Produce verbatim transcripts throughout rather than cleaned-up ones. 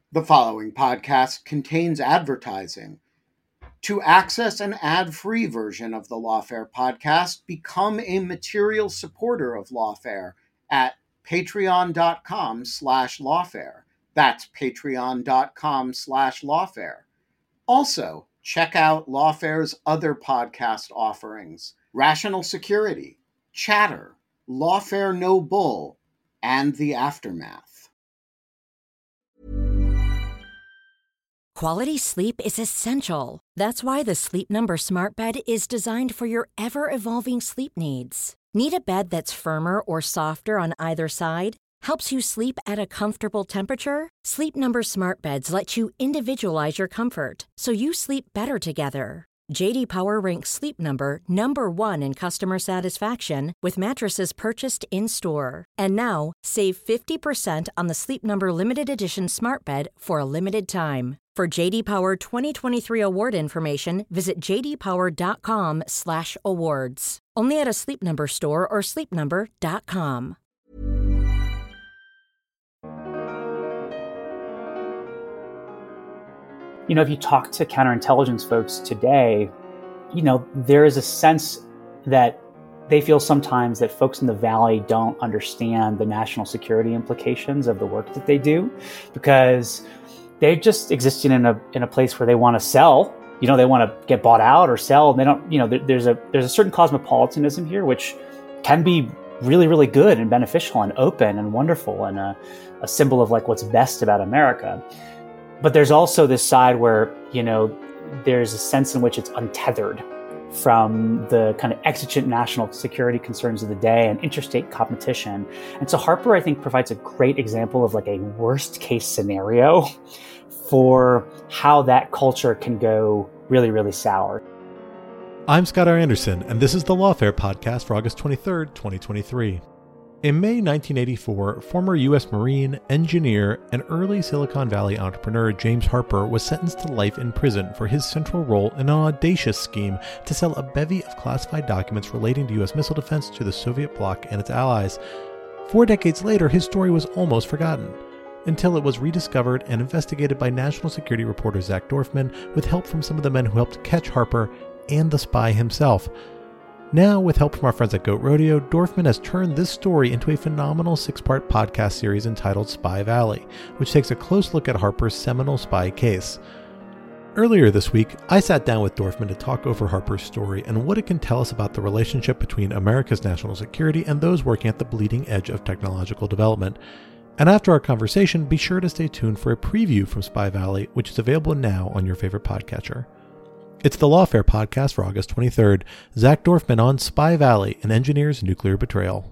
The following podcast contains advertising. To access an ad-free version of the Lawfare podcast, become a material supporter of Lawfare at patreon.com slash lawfare. That's patreon.com slash lawfare. Also, check out Lawfare's other podcast offerings: Rational Security, Chatter, Lawfare No Bull, and The Aftermath. Quality sleep is essential. That's why the Sleep Number Smart Bed is designed for your ever-evolving sleep needs. Need a bed that's firmer or softer on either side? Helps you sleep at a comfortable temperature? Sleep Number Smart Beds let you individualize your comfort so you sleep better together. J D Power ranks Sleep Number number one in customer satisfaction with mattresses purchased in-store. And now, save fifty percent on the Sleep Number Limited Edition Smart Bed for a limited time. For J D Power twenty twenty-three award information, visit jdpower.com slash awards. Only at a Sleep Number store or sleep number dot com. You know, if you talk to counterintelligence folks today, you know, there is a sense that they feel sometimes that folks in the Valley don't understand the national security implications of the work that they do, because they're just existing in a in a place where they want to sell. You know, they want to get bought out or sell, and they don't. You know, there, there's a there's a certain cosmopolitanism here, which can be really, really good and beneficial and open and wonderful and a, a symbol of like what's best about America. But there's also this side where, you know, there's a sense in which it's untethered from the kind of exigent national security concerns of the day and interstate competition. And so Harper, I think, provides a great example of like a worst case scenario for how that culture can go really, really sour. I'm Scott R. Anderson, and this is the Lawfare podcast for August twenty-third, twenty twenty-three. In May nineteen eighty-four, former U S Marine, engineer, and early Silicon Valley entrepreneur James Harper was sentenced to life in prison for his central role in an audacious scheme to sell a bevy of classified documents relating to U S missile defense to the Soviet bloc and its allies. Four decades later, his story was almost forgotten, until it was rediscovered and investigated by national security reporter Zach Dorfman with help from some of the men who helped catch Harper and the spy himself. Now, with help from our friends at Goat Rodeo, Dorfman has turned this story into a phenomenal six-part podcast series entitled Spy Valley, which takes a close look at Harper's seminal spy case. Earlier this week, I sat down with Dorfman to talk over Harper's story and what it can tell us about the relationship between America's national security and those working at the bleeding edge of technological development. And after our conversation, be sure to stay tuned for a preview from Spy Valley, which is available now on your favorite podcatcher. It's the Lawfare podcast for August twenty-third. Zach Dorfman on Spy Valley, an engineer's nuclear betrayal.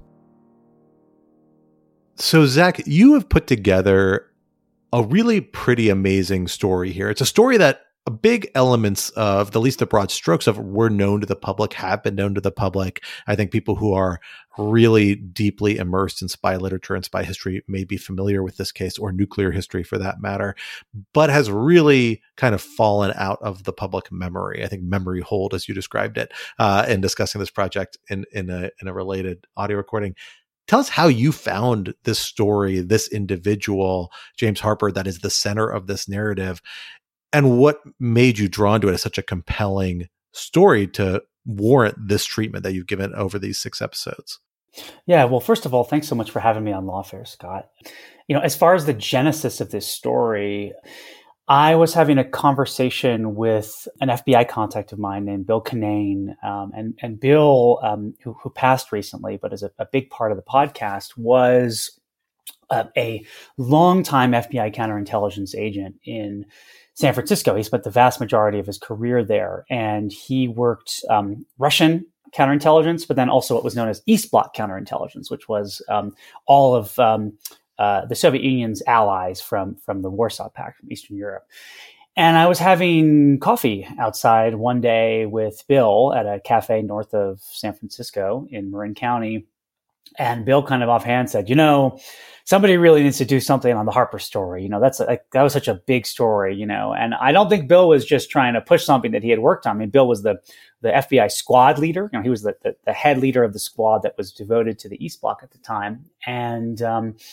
So, Zach, you have put together a really pretty amazing story here. It's a story that a big elements of, at least the broad strokes of it, were known to the public, have been known to the public. I think people who are really deeply immersed in spy literature and spy history may be familiar with this case, or nuclear history for that matter, but has really kind of fallen out of the public memory. I think memory hold, as you described it, uh, in discussing this project in, in a, in a related audio recording. Tell us how you found this story, this individual, James Harper, that is the center of this narrative, and what made you drawn to it as such a compelling story to warrant this treatment that you've given over these six episodes. Yeah, well, first of all, thanks so much for having me on Lawfare, Scott. You know, as far as the genesis of this story, I was having a conversation with an F B I contact of mine named Bill Kinane, um, and and Bill, um, who, who passed recently, but is a, a big part of the podcast, was uh, a longtime F B I counterintelligence agent in San Francisco. He spent the vast majority of his career there, and he worked um, Russian counterintelligence, but then also what was known as East Bloc counterintelligence, which was um, all of um, uh, the Soviet Union's allies from, from the Warsaw Pact, from Eastern Europe. And I was having coffee outside one day with Bill at a cafe north of San Francisco in Marin County. And Bill kind of offhand said, you know, somebody really needs to do something on the Harper story. You know, that's like, that was such a big story, you know, and I don't think Bill was just trying to push something that he had worked on. I mean, Bill was the, the F B I squad leader. You know, he was the, the, the head leader of the squad that was devoted to the East Bloc at the time. And, um,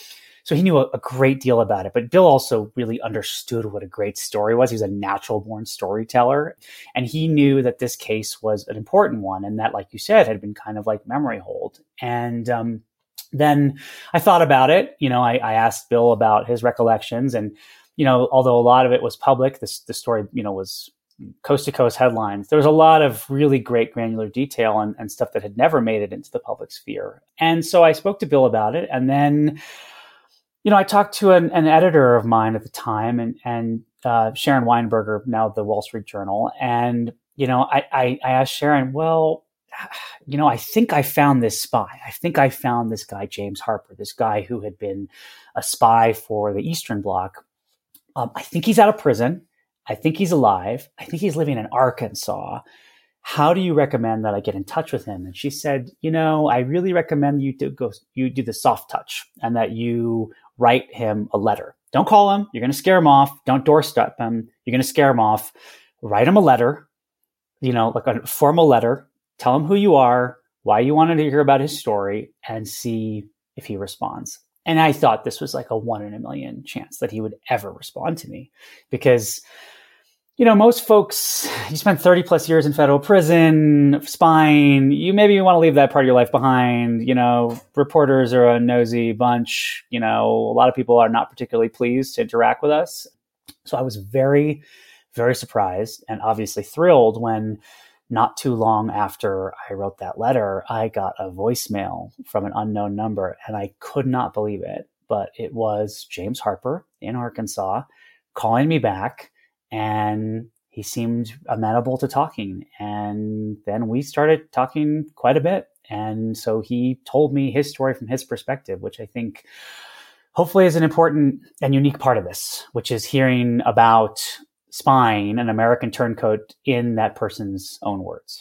So he knew a, a great deal about it. But Bill also really understood what a great story was. He was a natural born storyteller. And he knew that this case was an important one. And that, like you said, had been kind of like memory hold. And um, then I thought about it. You know, I, I asked Bill about his recollections. And, you know, although a lot of it was public, this the story, you know, was coast to coast headlines. There was a lot of really great granular detail and, and stuff that had never made it into the public sphere. And so I spoke to Bill about it. And then, you know, I talked to an, an editor of mine at the time, and, and uh, Sharon Weinberger, now the Wall Street Journal. And, you know, I, I, I asked Sharon, well, you know, I think I found this spy. I think I found this guy, James Harper, this guy who had been a spy for the Eastern Bloc. Um, I think he's out of prison. I think he's alive. I think he's living in Arkansas. How do you recommend that I get in touch with him? And she said, you know, I really recommend you do go, you do the soft touch, and that you write him a letter. Don't call him. You're going to scare him off. Don't doorstep him. You're going to scare him off. Write him a letter, you know, like a formal letter. Tell him who you are, why you wanted to hear about his story, and see if he responds. And I thought this was like a one in a million chance that he would ever respond to me, because, you know, most folks, you spend thirty plus years in federal prison, spying, you maybe want to leave that part of your life behind. You know, reporters are a nosy bunch. You know, a lot of people are not particularly pleased to interact with us. So I was very, very surprised and obviously thrilled when, not too long after I wrote that letter, I got a voicemail from an unknown number, and I could not believe it. But it was James Harper in Arkansas calling me back, and he seemed amenable to talking. And then we started talking quite a bit. And so he told me his story from his perspective, which I think hopefully is an important and unique part of this, which is hearing about spying, an American turncoat, in that person's own words.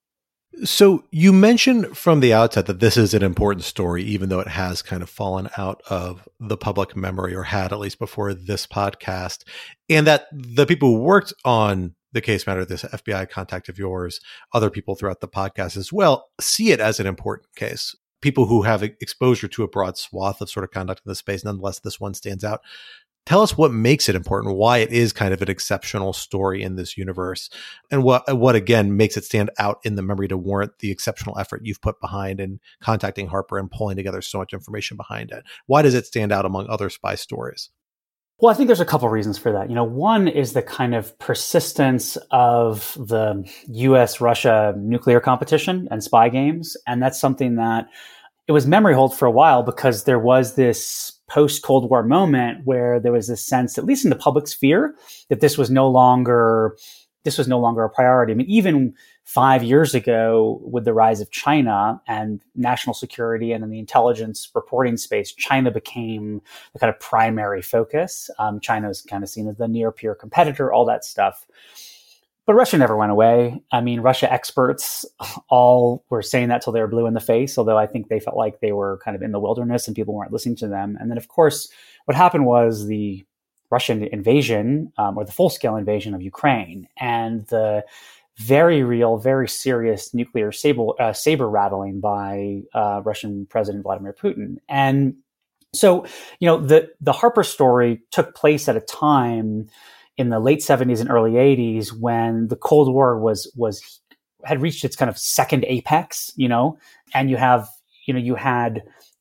So you mentioned from the outset that this is an important story, even though it has kind of fallen out of the public memory, or had at least before this podcast, and that the people who worked on the case matter, this F B I contact of yours, other people throughout the podcast as well, see it as an important case. People who have exposure to a broad swath of sort of conduct in the space, nonetheless, this one stands out. Tell us what makes it important, why it is kind of an exceptional story in this universe, and what, what again, makes it stand out in the memory to warrant the exceptional effort you've put behind in contacting Harper and pulling together so much information behind it. Why does it stand out among other spy stories? Well, I think there's a couple reasons for that. You know, one is the kind of persistence of the U S Russia nuclear competition and spy games. And that's something that it was memory hold for a while, because there was this post-Cold War moment where there was this sense, at least in the public sphere, that this was no longer this was no longer a priority. I mean, even five years ago, with the rise of China and national security and in the intelligence reporting space, China became the kind of primary focus. Um, China was kind of seen as the near peer competitor, all that stuff. But Russia never went away. I mean, Russia experts all were saying that till they were blue in the face, although I think they felt like they were kind of in the wilderness and people weren't listening to them. And then, of course, what happened was the Russian invasion, um, or the full-scale invasion of Ukraine, and the very real, very serious nuclear saber, uh, saber rattling by uh, Russian President Vladimir Putin. And so, you know, the the Harper story took place at a time in the late seventies and early eighties, when the Cold War was was had reached its kind of second apex, you know, and you have, you know, you had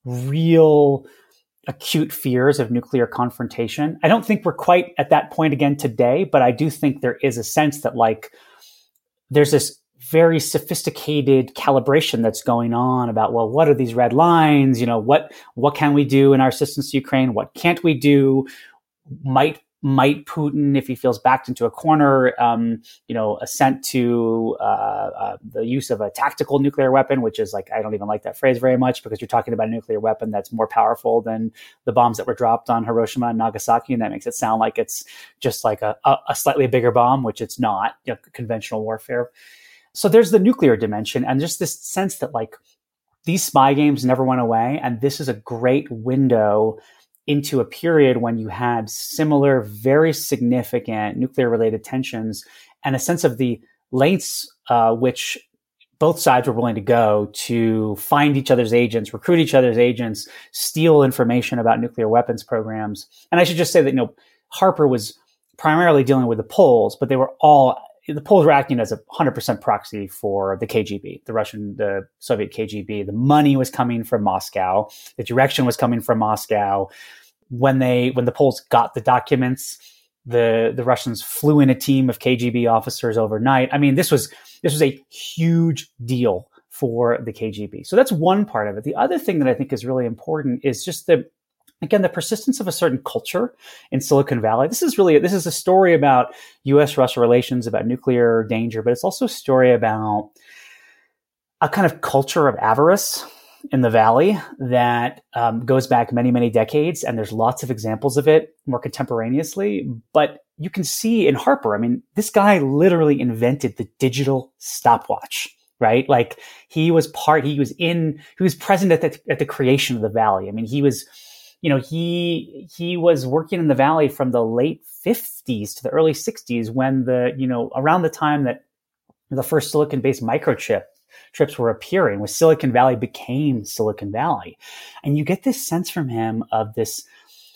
real acute fears of nuclear confrontation. I don't think we're quite at that point again today, but I do think there is a sense that, like, there's this very sophisticated calibration that's going on about, well, what are these red lines? You know, what what can we do in our assistance to Ukraine? What can't we do? Might Might Putin, if he feels backed into a corner, um, you know, assent to uh, uh, the use of a tactical nuclear weapon, which is like, I don't even like that phrase very much, because you're talking about a nuclear weapon that's more powerful than the bombs that were dropped on Hiroshima and Nagasaki. And that makes it sound like it's just like a, a slightly bigger bomb, which it's not, you know, conventional warfare. So there's the nuclear dimension, and just this sense that, like, these spy games never went away. And this is a great window into a period when you had similar, very significant nuclear-related tensions, and a sense of the lengths uh, which both sides were willing to go to find each other's agents, recruit each other's agents, steal information about nuclear weapons programs. And I should just say that, you know, Harper was primarily dealing with the Poles, but they were all, the Poles were acting as a one hundred percent proxy for the K G B, the Russian, the Soviet K G B. The money was coming from Moscow. The direction was coming from Moscow. When they, when the Poles got the documents, the, the Russians flew in a team of K G B officers overnight. I mean, this was, this was a huge deal for the K G B. So that's one part of it. The other thing that I think is really important is just the, again, the persistence of a certain culture in Silicon Valley. This is really, this is a story about U S Russia relations, about nuclear danger, but it's also a story about a kind of culture of avarice in the Valley that um, goes back many, many decades. And there's lots of examples of it more contemporaneously. But you can see in Harper, I mean, this guy literally invented the digital stopwatch, right? Like he was part, he was in, he was present at the, at the creation of the Valley. I mean, he was, you know, he, he was working in the Valley from the late fifties to the early sixties when the, you know, around the time that the first silicon-based microchip trips were appearing, when Silicon Valley became Silicon Valley. And you get this sense from him of this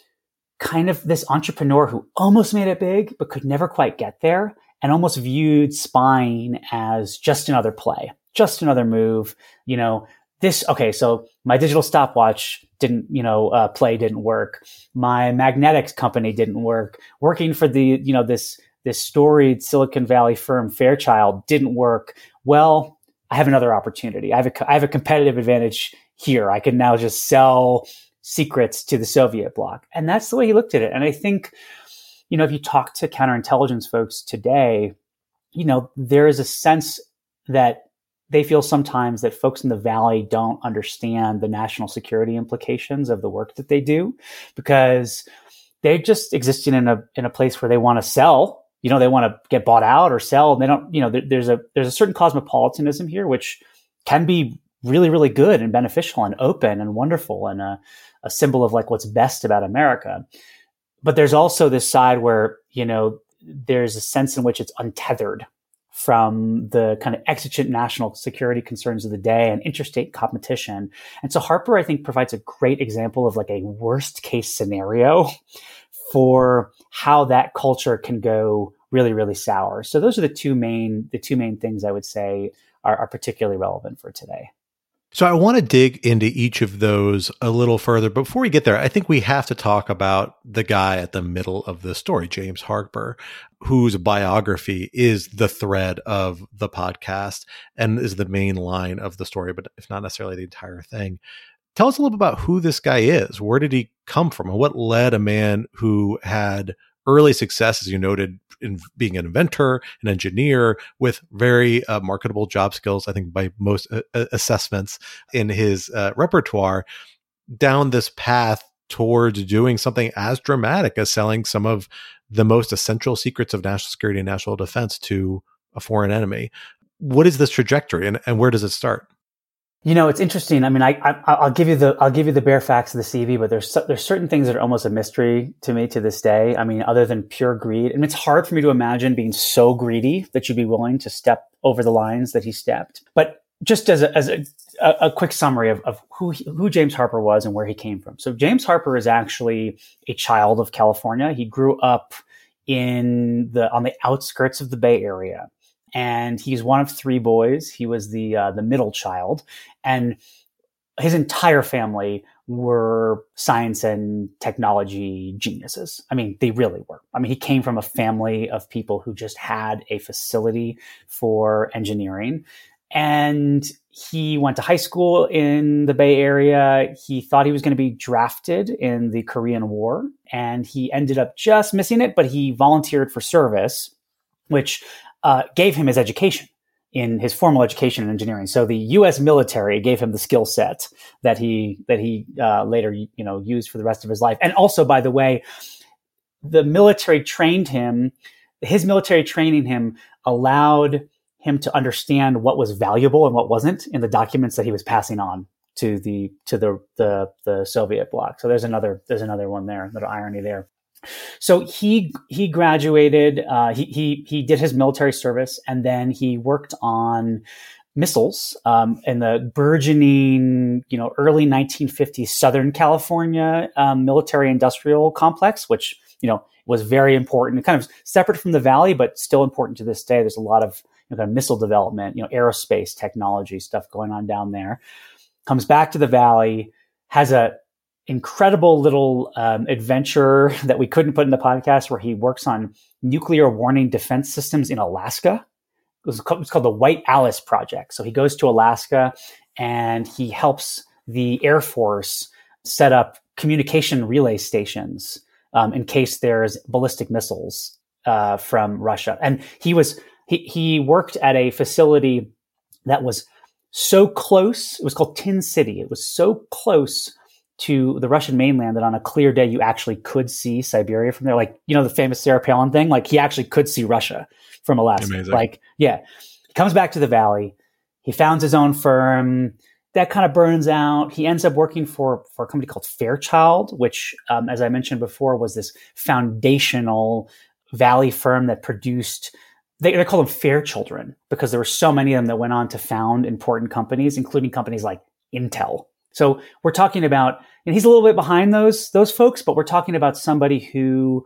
kind of this entrepreneur who almost made it big, but could never quite get there, and almost viewed spying as just another play, just another move. You know, this, okay, so my digital stopwatch didn't, you know, uh, play didn't work. My magnetics company didn't work. Working for the, you know, this, this storied Silicon Valley firm, Fairchild, didn't work. Well, I have another opportunity. I have a, I have a competitive advantage here. I can now just sell secrets to the Soviet bloc. And that's the way he looked at it. And I think, you know, if you talk to counterintelligence folks today, you know, there is a sense that they feel sometimes that folks in the Valley don't understand the national security implications of the work that they do, because they're just existing in a, in a place where they want to sell. You know, they want to get bought out or sell, and they don't, you know, there, there's a, there's a certain cosmopolitanism here, which can be really, really good and beneficial and open and wonderful and a, a symbol of like what's best about America. But there's also this side where, you know, there's a sense in which it's untethered from the kind of exigent national security concerns of the day and interstate competition. And so Harper, I think, provides a great example of like a worst case scenario for how that culture can go really, really sour. So those are the two main, the two main things I would say are, are particularly relevant for today. So I want to dig into each of those a little further. But before we get there, I think we have to talk about the guy at the middle of the story, James Harper, whose biography is the thread of the podcast and is the main line of the story, but if not necessarily the entire thing. Tell us a little bit about who this guy is. Where did he come from? And what led a man who had early success, as you noted, in being an inventor, an engineer with very uh, marketable job skills, I think by most uh, assessments in his uh, repertoire, down this path towards doing something as dramatic as selling some of the most essential secrets of national security and national defense to a foreign enemy. What is this trajectory, and, and where does it start? You know, it's interesting. I mean, I, I, I'll give you the, I'll give you the bare facts of the C V, but there's, there's certain things that are almost a mystery to me to this day. I mean, other than pure greed. And it's hard for me to imagine being so greedy that you'd be willing to step over the lines that he stepped. But just as a, as a, a quick summary of, of who, he, who James Harper was and where he came from. So James Harper is actually a child of California. He grew up in the, on the outskirts of the Bay Area. And he's one of three boys. He was the uh, the middle child, and his entire family were science and technology geniuses. I mean, they really were. I mean, he came from a family of people who just had a facility for engineering. And he went to high school in the Bay Area. He thought he was going to be drafted in the Korean War, and he ended up just missing it, but he volunteered for service, which Uh, gave him his education in his formal education in engineering. So the U S military gave him the skill set that he that he uh, later you know used for the rest of his life. And also, by the way, the military trained him. His military training him allowed him to understand what was valuable and what wasn't in the documents that he was passing on to the to the the, the Soviet bloc. So there's another there's another one there, another irony there. So he he graduated. Uh, he he he did his military service, and then he worked on missiles um, in the burgeoning, you know, early nineteen fifties Southern California um, military industrial complex, which, you know, was very important, kind of separate from the Valley, but still important to this day. There's a lot of, you know, kind of missile development, you know, aerospace technology stuff going on down there. Comes back to the Valley, has a incredible little um, adventure that we couldn't put in the podcast, where he works on nuclear warning defense systems in Alaska. It was called, it's called the White Alice Project. So he goes to Alaska and he helps the Air Force set up communication relay stations um, in case there's ballistic missiles uh, from Russia. And he was he he worked at a facility that was so close. It was called Tin City. It was so close to the Russian mainland that on a clear day, you actually could see Siberia from there. Like, you know, the famous Sarah Palin thing, like he actually could see Russia from Alaska. Amazing. Like, yeah, he comes back to the Valley. He founds his own firm that kind of burns out. He ends up working for, for a company called Fairchild, which, um, as I mentioned before, was this foundational Valley firm that produced, they, they call them Fair Children because there were so many of them that went on to found important companies, including companies like Intel. So we're talking about, and he's a little bit behind those those folks, but we're talking about somebody who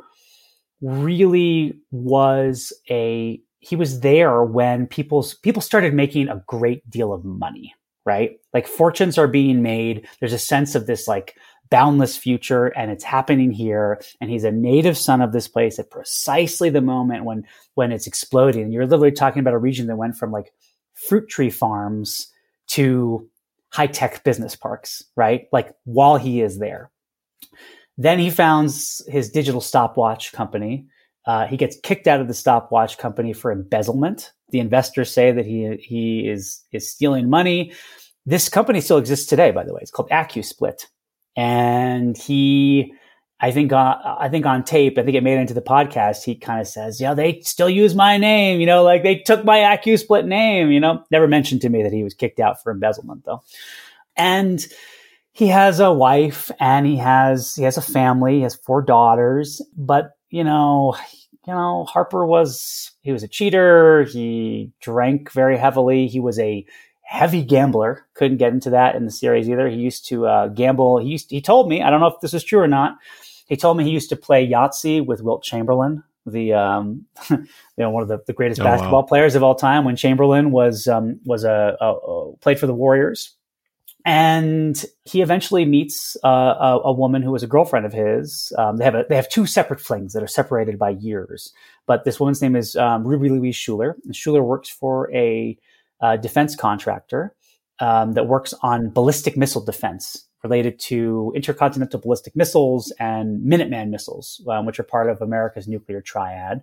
really was a, he was there when people's people started making a great deal of money, right? Like fortunes are being made. There's a sense of this like boundless future, and it's happening here. And he's a native son of this place at precisely the moment when when it's exploding. And you're literally talking about a region that went from like fruit tree farms to high-tech business parks, right? Like while he is there. Then he founds his digital stopwatch company. Uh, he gets kicked out of the stopwatch company for embezzlement. The investors say that he he is is stealing money. This company still exists today, by the way. It's called AccuSplit. And he, I think, uh, I think on tape, I think it made it into the podcast. He kind of says, "Yeah, they still use my name. You know, like they took my AccuSplit name. You know, never mentioned to me that he was kicked out for embezzlement, though." And he has a wife, and he has he has a family. He has four daughters. But you know, you know, Harper was he was a cheater. He drank very heavily. He was a heavy gambler. Couldn't get into that in the series either. He used to uh, gamble. He used. He told me, I don't know if this is true or not. He told me he used to play Yahtzee with Wilt Chamberlain, the um, you know one of the, the greatest oh, basketball wow. players of all time. When Chamberlain was um, was a, a, a played for the Warriors, and he eventually meets uh, a, a woman who was a girlfriend of his. Um, they have a, they have two separate flings that are separated by years. But this woman's name is um, Ruby Louise Schuler. And Schuler works for a uh, defense contractor um, that works on ballistic missile defense, related to intercontinental ballistic missiles and Minuteman missiles, um, which are part of America's nuclear triad.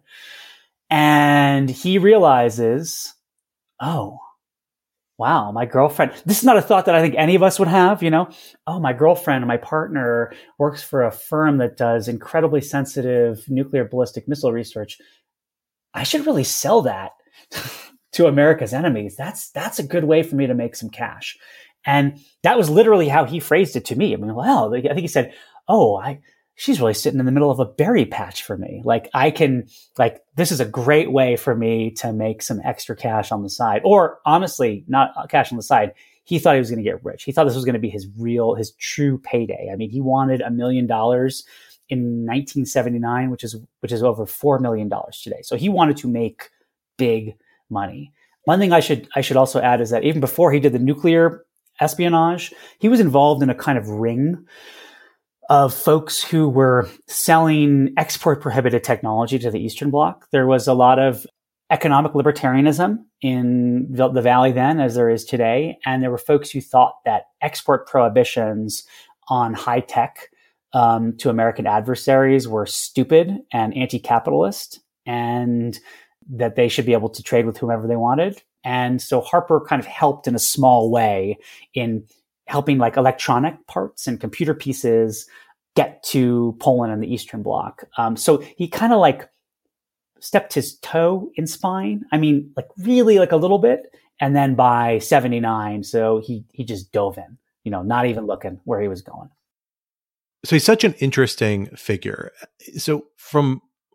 And he realizes, oh, wow, my girlfriend, this is not a thought that I think any of us would have, you know, oh, my girlfriend, my partner works for a firm that does incredibly sensitive nuclear ballistic missile research. I should really sell that to America's enemies. That's, that's a good way for me to make some cash. And that was literally how he phrased it to me. I mean, well, I think he said, oh, I, she's really sitting in the middle of a berry patch for me. Like I can, like, this is a great way for me to make some extra cash on the side. Or honestly, not cash on the side. He thought he was going to get rich. He thought this was going to be his real, his true payday. I mean, he wanted a million dollars in nineteen seventy-nine, which is, which is over four million dollars today. So he wanted to make big money. One thing I should, I should also add is that even before he did the nuclear espionage, he was involved in a kind of ring of folks who were selling export prohibited technology to the Eastern Bloc. There was a lot of economic libertarianism in the Valley then, as there is today. And there were folks who thought that export prohibitions on high tech um, to American adversaries were stupid and anti-capitalist, and that they should be able to trade with whomever they wanted. And so Harper kind of helped in a small way in helping like electronic parts and computer pieces get to Poland and the Eastern Bloc. Um, so he kind of like stepped his toe in spine. I mean, like really like a little bit. And then by seventy-nine, so he he just dove in, you know, not even looking where he was going. So he's such an interesting figure. So from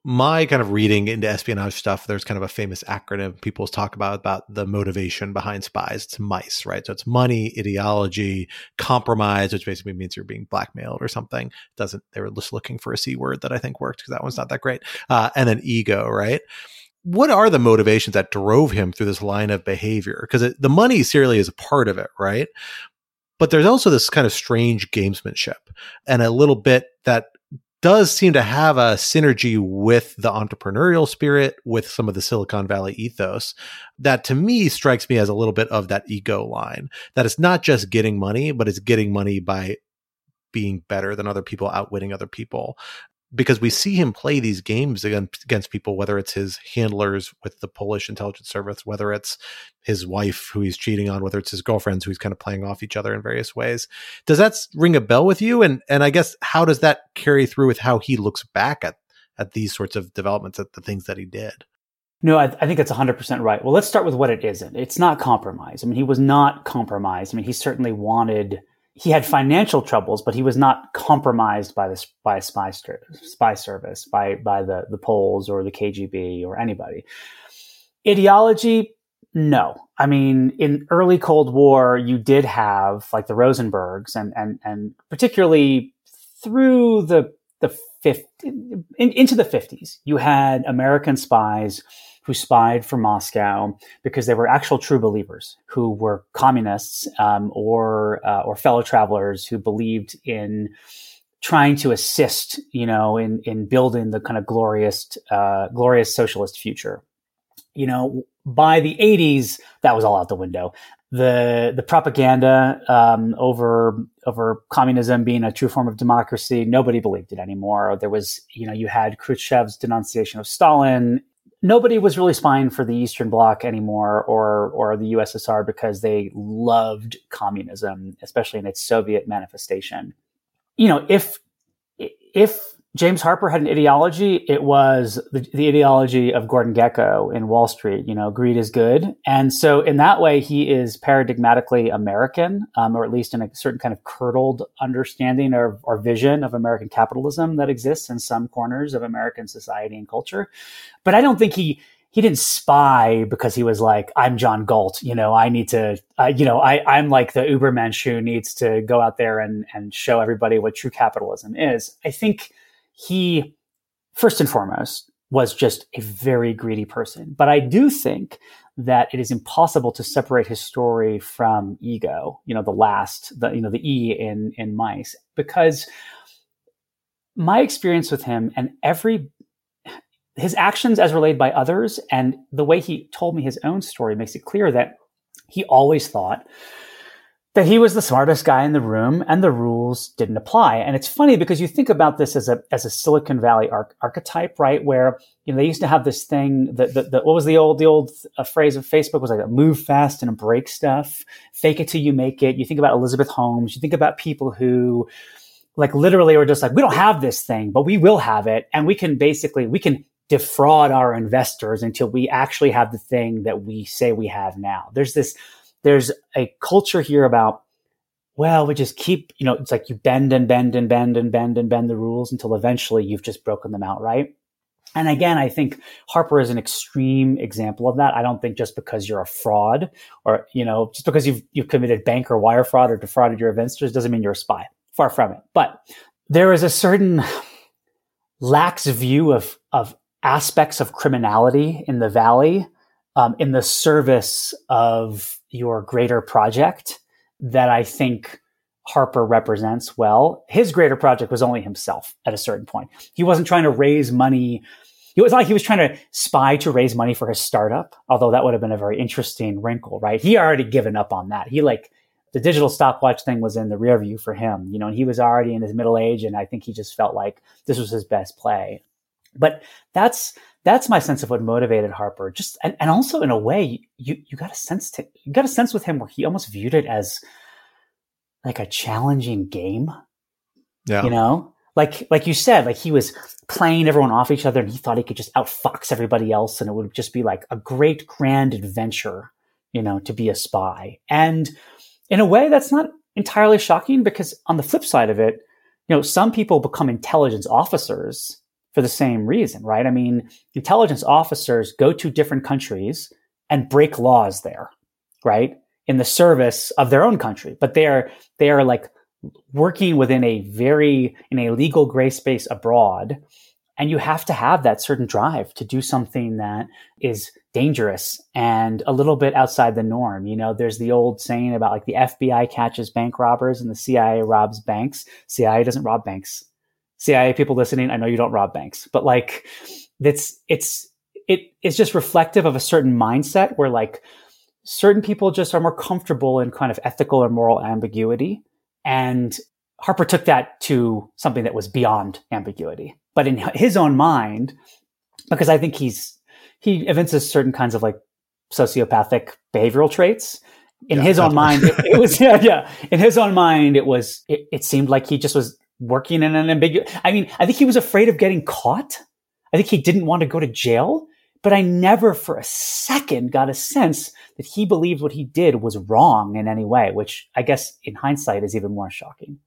my kind of reading into espionage stuff, there's kind of a famous acronym people talk about, about the motivation behind spies. It's MICE, right? So it's money, ideology, compromise, which basically means you're being blackmailed or something. It doesn't, they were just looking for a C word that I think worked because that one's not that great. Uh, and then ego, right? What are the motivations that drove him through this line of behavior? Because the money certainly is a part of it, right? But there's also this kind of strange gamesmanship and a little bit that does seem to have a synergy with the entrepreneurial spirit, with some of the Silicon Valley ethos that to me strikes me as a little bit of that ego line, that it's not just getting money, but it's getting money by being better than other people, outwitting other people. Because we see him play these games against, against people, whether it's his handlers with the Polish intelligence service, whether it's his wife who he's cheating on, whether it's his girlfriends who he's kind of playing off each other in various ways. Does that ring a bell with you? And and I guess, how does that carry through with how he looks back at, at these sorts of developments, at the things that he did? No, I, I think that's one hundred percent right. Well, let's start with what it isn't. It's not compromise. I mean, he was not compromised. I mean, he certainly wanted... He had financial troubles, but he was not compromised by this by a spy spy service, by by the the Poles or the K G B or anybody. Ideology, no. I mean, in early Cold War, you did have like the Rosenbergs, and and and particularly through the the fifth in, into the fifties, you had American spies who spied for Moscow because they were actual true believers, who were communists um, or uh, or fellow travelers who believed in trying to assist, you know, in in building the kind of glorious uh, glorious socialist future. You know, by the eighties, that was all out the window. The the propaganda um, over over communism being a true form of democracy, nobody believed it anymore. There was, you know, you had Khrushchev's denunciation of Stalin. Nobody was really spying for the Eastern Bloc anymore, or or the U S S R, because they loved communism, especially in its Soviet manifestation. You know, if if James Harper had an ideology, it was the, the ideology of Gordon Gekko in Wall Street. You know, greed is good, and so in that way, he is paradigmatically American, um, or at least in a certain kind of curdled understanding or, or vision of American capitalism that exists in some corners of American society and culture. But I don't think he he didn't spy because he was like, I'm John Galt, you know, I need to, uh, you know, I I'm like the Ubermensch who needs to go out there and and show everybody what true capitalism is. I think he, first and foremost, was just a very greedy person. But I do think that it is impossible to separate his story from ego, you know, the last, the, you know, the E in, in MICE, because my experience with him and every, his actions as relayed by others and the way he told me his own story makes it clear that he always thought that he was the smartest guy in the room and the rules didn't apply. And it's funny because you think about this as a as a Silicon Valley arch- archetype, right? Where, you know, they used to have this thing that, that, that what was the old the old uh, phrase of Facebook was like a move fast and break stuff, fake it till you make it. You think about Elizabeth Holmes, you think about people who like literally were just like, we don't have this thing, but we will have it. And we can basically, we can defraud our investors until we actually have the thing that we say we have now. There's this There's a culture here about, well, we just keep, you know, it's like you bend and bend and bend and bend and bend the rules until eventually you've just broken them outright. And again, I think Harper is an extreme example of that. I don't think just because you're a fraud or, you know, just because you've you've committed bank or wire fraud or defrauded your investors doesn't mean you're a spy. Far from it. But there is a certain lax view of of aspects of criminality in the Valley um, in the service of your greater project that I think Harper represents well. His greater project was only himself at a certain point. He wasn't trying to raise money. It was not like he was trying to spy to raise money for his startup, although that would have been a very interesting wrinkle, right? He already given up on that. He like, the digital stopwatch thing was in the rear view for him, you know, and he was already in his middle age. And I think he just felt like this was his best play. But that's, that's my sense of what motivated Harper. Just, and, and also in a way, you, you got a sense to, you got a sense with him where he almost viewed it as like a challenging game. Yeah. You know, like, like you said, like he was playing everyone off each other and he thought he could just outfox everybody else. And it would just be like a great grand adventure, you know, to be a spy. And in a way that's not entirely shocking because on the flip side of it, you know, some people become intelligence officers for the same reason, right? I mean, intelligence officers go to different countries and break laws there, right? In the service of their own country, but they are, they are like working within a very, in a legal gray space abroad. And you have to have that certain drive to do something that is dangerous and a little bit outside the norm. You know, there's the old saying about like the F B I catches bank robbers and the C I A robs banks. C I A doesn't rob banks. C I A people listening, I know you don't rob banks, but like it's, it's, it is just reflective of a certain mindset where like certain people just are more comfortable in kind of ethical or moral ambiguity. And Harper took that to something that was beyond ambiguity. But in his own mind, because I think he's, he evinces certain kinds of like sociopathic behavioral traits. In yeah, his own mind, it, it was, yeah, yeah. In his own mind, it was, it, it seemed like he just was working in an ambiguous, I mean, I think he was afraid of getting caught. I think he didn't want to go to jail, but I never for a second got a sense that he believed what he did was wrong in any way, which I guess in hindsight is even more shocking.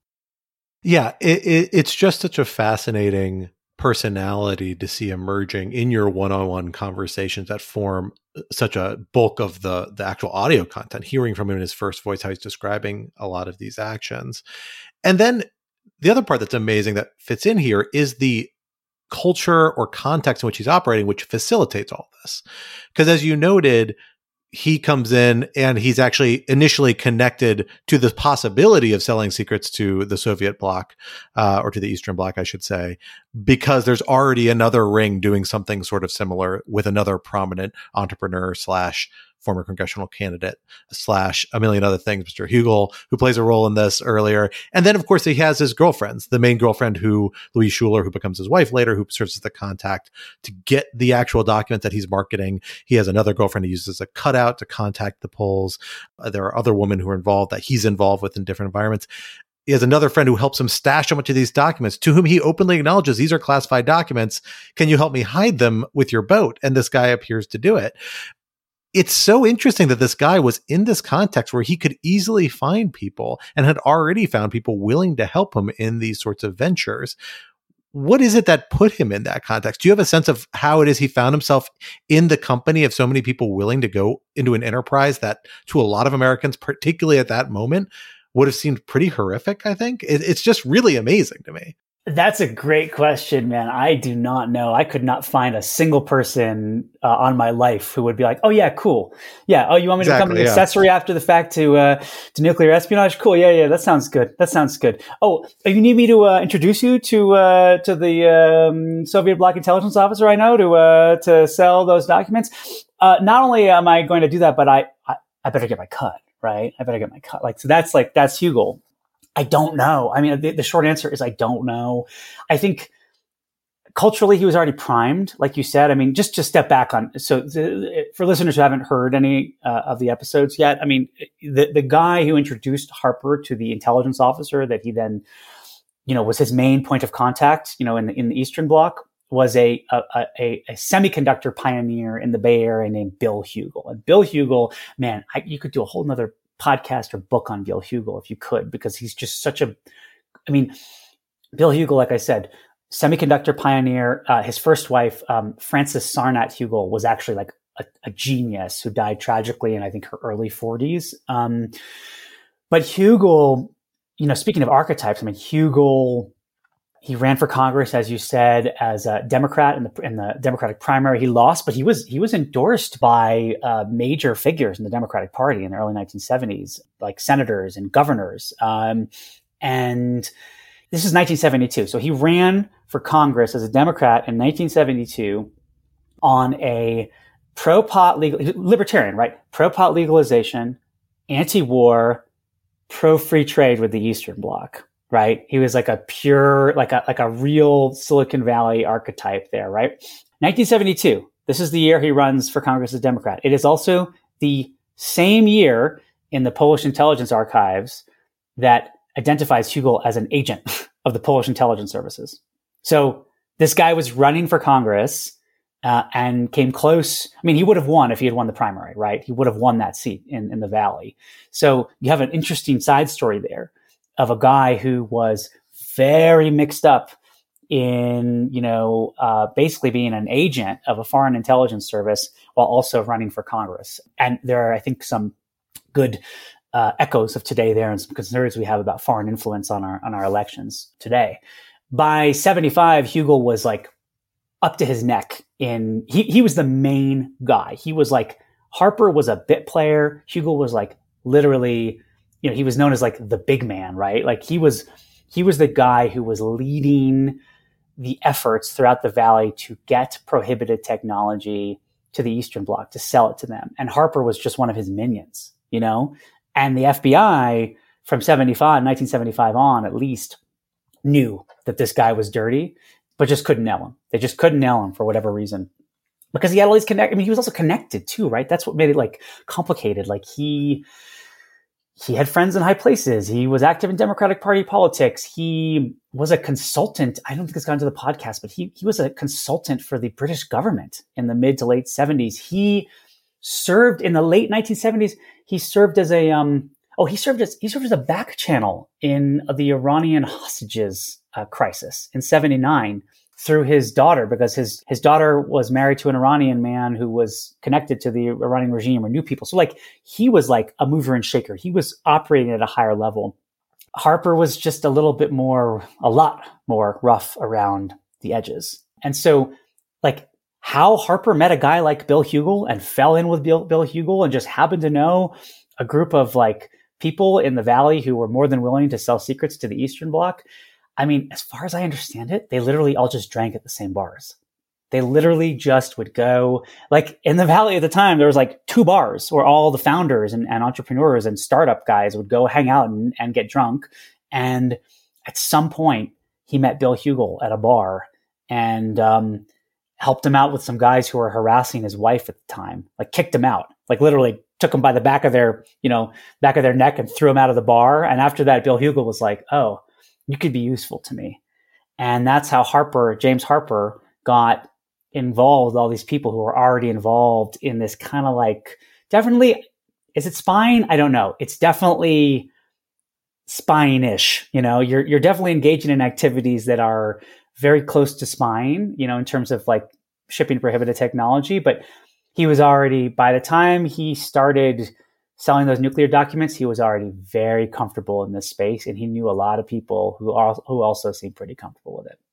Yeah, it, it, it's just such a fascinating personality to see emerging in your one-on-one conversations that form such a bulk of the, the actual audio content, hearing from him in his first voice, how he's describing a lot of these actions. And then the other part that's amazing that fits in here is the culture or context in which he's operating, which facilitates all this. Because as you noted, he comes in and he's actually initially connected to the possibility of selling secrets to the Soviet bloc, uh, or to the Eastern Bloc, I should say, because there's already another ring doing something sort of similar with another prominent entrepreneur slash former congressional candidate slash a million other things, Mister Hugel, who plays a role in this earlier. And then, of course, he has his girlfriends, the main girlfriend who, Louise Schuler, who becomes his wife later, who serves as the contact to get the actual document that he's marketing. He has another girlfriend he uses as a cutout to contact the Poles. Uh, there are other women who are involved that he's involved with in different environments. He has another friend who helps him stash a bunch of these documents, to whom he openly acknowledges these are classified documents. Can you help me hide them with your boat? And this guy appears to do it. It's so interesting that this guy was in this context where he could easily find people and had already found people willing to help him in these sorts of ventures. What is it that put him in that context? Do you have a sense of how it is he found himself in the company of so many people willing to go into an enterprise that to a lot of Americans, particularly at that moment, would have seemed pretty horrific, I think? It, it's just really amazing to me. That's a great question, man. I do not know. I could not find a single person uh, on my life who would be like, oh, yeah, cool. Yeah. Oh, you want me exactly, to become an yeah. accessory after the fact to uh, to nuclear espionage? Cool. Yeah, yeah. That sounds good. That sounds good. Oh, you need me to uh, introduce you to uh, to the um, Soviet bloc intelligence officer I know to uh, to sell those documents? Uh, not only am I going to do that, but I, I, I better get my cut, right? I better get my cut. Like, so that's like, that's Hugel. I don't know. I mean, the, the short answer is I don't know. I think culturally he was already primed, like you said. I mean, just to step back on, so the, for listeners who haven't heard any uh, of the episodes yet, I mean, the, the guy who introduced Harper to the intelligence officer that he then, you know, was his main point of contact, you know, in the, in the Eastern Bloc was a, a, a, a semiconductor pioneer in the Bay Area named Bill Hugel. And Bill Hugel, man, I, you could do a whole nother podcast or book on Bill Hugel if you could, because he's just such a, I mean, Bill Hugel, like I said, semiconductor pioneer. Uh, his first wife, um, Frances Sarnat Hugel, was actually like a, a genius who died tragically in, I think, her early forties. Um, but Hugel, you know, speaking of archetypes, I mean, Hugel, he ran for Congress, as you said, as a Democrat in the in the Democratic primary. He lost, but he was he was endorsed by uh, major figures in the Democratic Party in the early nineteen seventies, like senators and governors. Um, and this is nineteen seventy-two. So he ran for Congress as a Democrat in nineteen seventy-two on a pro-pot legal libertarian, right? Pro-pot legalization, anti-war, pro-free trade with the Eastern Bloc. Right. He was like a pure, like a, like a real Silicon Valley archetype there, right? nineteen seventy-two. This is the year he runs for Congress as Democrat. It is also the same year in the Polish intelligence archives that identifies Hugel as an agent of the Polish intelligence services. So this guy was running for Congress uh, and came close. I mean, he would have won if he had won the primary, right? He would have won that seat in, in the Valley. So you have an interesting side story there of a guy who was very mixed up in, you know, uh, basically being an agent of a foreign intelligence service while also running for Congress. And there are, I think, some good uh, echoes of today there and some concerns we have about foreign influence on our on our elections today. By seventy-five, Hugel was like up to his neck in, he, he was the main guy. He was like, Harper was a bit player. Hugel was like literally, you know, he was known as like the big man, right? Like he was, he was the guy who was leading the efforts throughout the Valley to get prohibited technology to the Eastern Bloc, to sell it to them. And Harper was just one of his minions, you know? And the F B I from seventy-five, nineteen seventy-five on at least knew that this guy was dirty, but just couldn't nail him. They just couldn't nail him for whatever reason. Because he had all these connect. I mean, he was also connected too, right? That's what made it like complicated. Like he, he had friends in high places. He was active in Democratic Party politics. He was a consultant. I don't think it's gone to the podcast, but he, he was a consultant for the British government in the mid to late seventies. He served in the late nineteen seventies. He served as a, um, oh, he served as, he served as a back channel in the Iranian hostages uh, crisis in seventy-nine. Through his daughter, because his, his daughter was married to an Iranian man who was connected to the Iranian regime or knew people. So like he was like a mover and shaker. He was operating at a higher level. Harper was just a little bit more, a lot more rough around the edges. And so like how Harper met a guy like Bill Hugel and fell in with Bill, Bill Hugel and just happened to know a group of like people in the Valley who were more than willing to sell secrets to the Eastern Bloc. I mean, as far as I understand it, they literally all just drank at the same bars. They literally just would go, like in the Valley at the time, there was like two bars where all the founders and, and entrepreneurs and startup guys would go hang out and, and get drunk. And at some point, he met Bill Hugel at a bar and um, helped him out with some guys who were harassing his wife at the time, like kicked him out, like literally took him by the back of their, you know, back of their neck and threw him out of the bar. And after that, Bill Hugel was like, oh, you could be useful to me. And that's how Harper, James Harper, got involved with all these people who were already involved in this kind of like, definitely, is it spying? I don't know. It's definitely spying-ish. You know, you're you're definitely engaging in activities that are very close to spying, you know, in terms of like shipping prohibited technology. But he was already, by the time he started selling those nuclear documents, he was already very comfortable in this space, and he knew a lot of people who are, who also seemed pretty comfortable with it.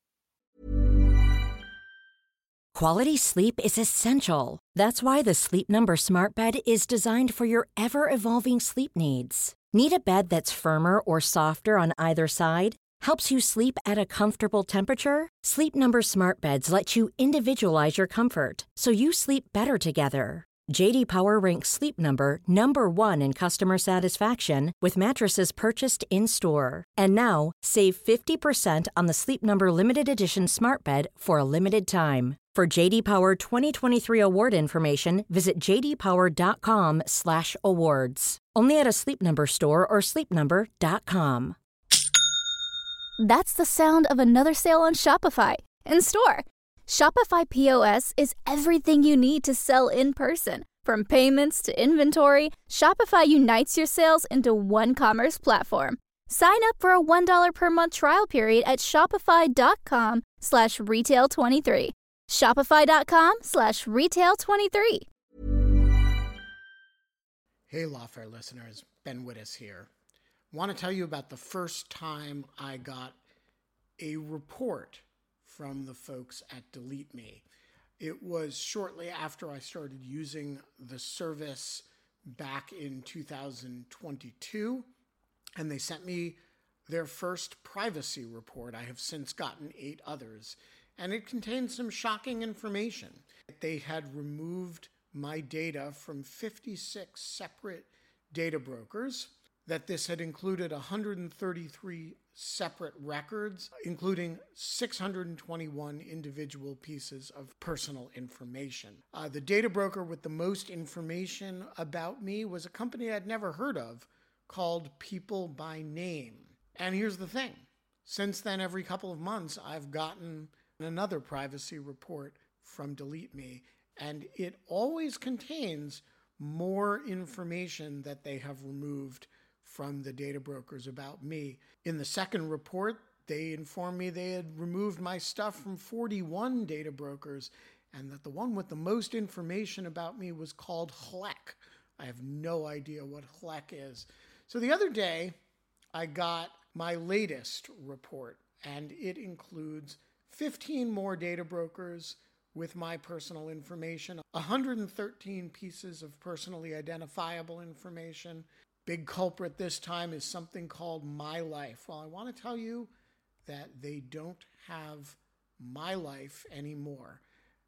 Quality sleep is essential. That's why the Sleep Number Smart Bed is designed for your ever-evolving sleep needs. Need a bed that's firmer or softer on either side? Helps you sleep at a comfortable temperature? Sleep Number Smart Beds let you individualize your comfort, so you sleep better together. J D Power ranks Sleep Number number one in customer satisfaction with mattresses purchased in-store. And now, save fifty percent on the Sleep Number Limited Edition Smart Bed for a limited time. For J D Power twenty twenty-three award information, visit j d power dot com slash awards. Only at a Sleep Number store or sleep number dot com. That's the sound of another sale on Shopify in store. Shopify P O S is everything you need to sell in person. From payments to inventory, Shopify unites your sales into one commerce platform. Sign up for a one dollar per month trial period at shopify.com slash retail 23. Shopify.com slash retail 23. Hey, Lawfare listeners, Ben Wittes here. Want to tell you about the first time I got a report from the folks at Delete Me. It was shortly after I started using the service back in two thousand twenty-two, and they sent me their first privacy report. I have since gotten eight others, and it contained some shocking information. They had removed my data from fifty-six separate data brokers, that this had included one hundred thirty-three separate records, including six hundred twenty-one individual pieces of personal information. Uh, the data broker with the most information about me was a company I'd never heard of called People by Name. And here's the thing. Since then, every couple of months, I've gotten another privacy report from Delete Me, and it always contains more information that they have removed from the data brokers about me. In the second report, they informed me they had removed my stuff from forty-one data brokers, and that the one with the most information about me was called H L E C. I have no idea what H L E C is. So the other day, I got my latest report, and it includes fifteen more data brokers with my personal information, one hundred thirteen pieces of personally identifiable information. Big culprit this time is something called My Life. Well, I want to tell you that they don't have My Life anymore.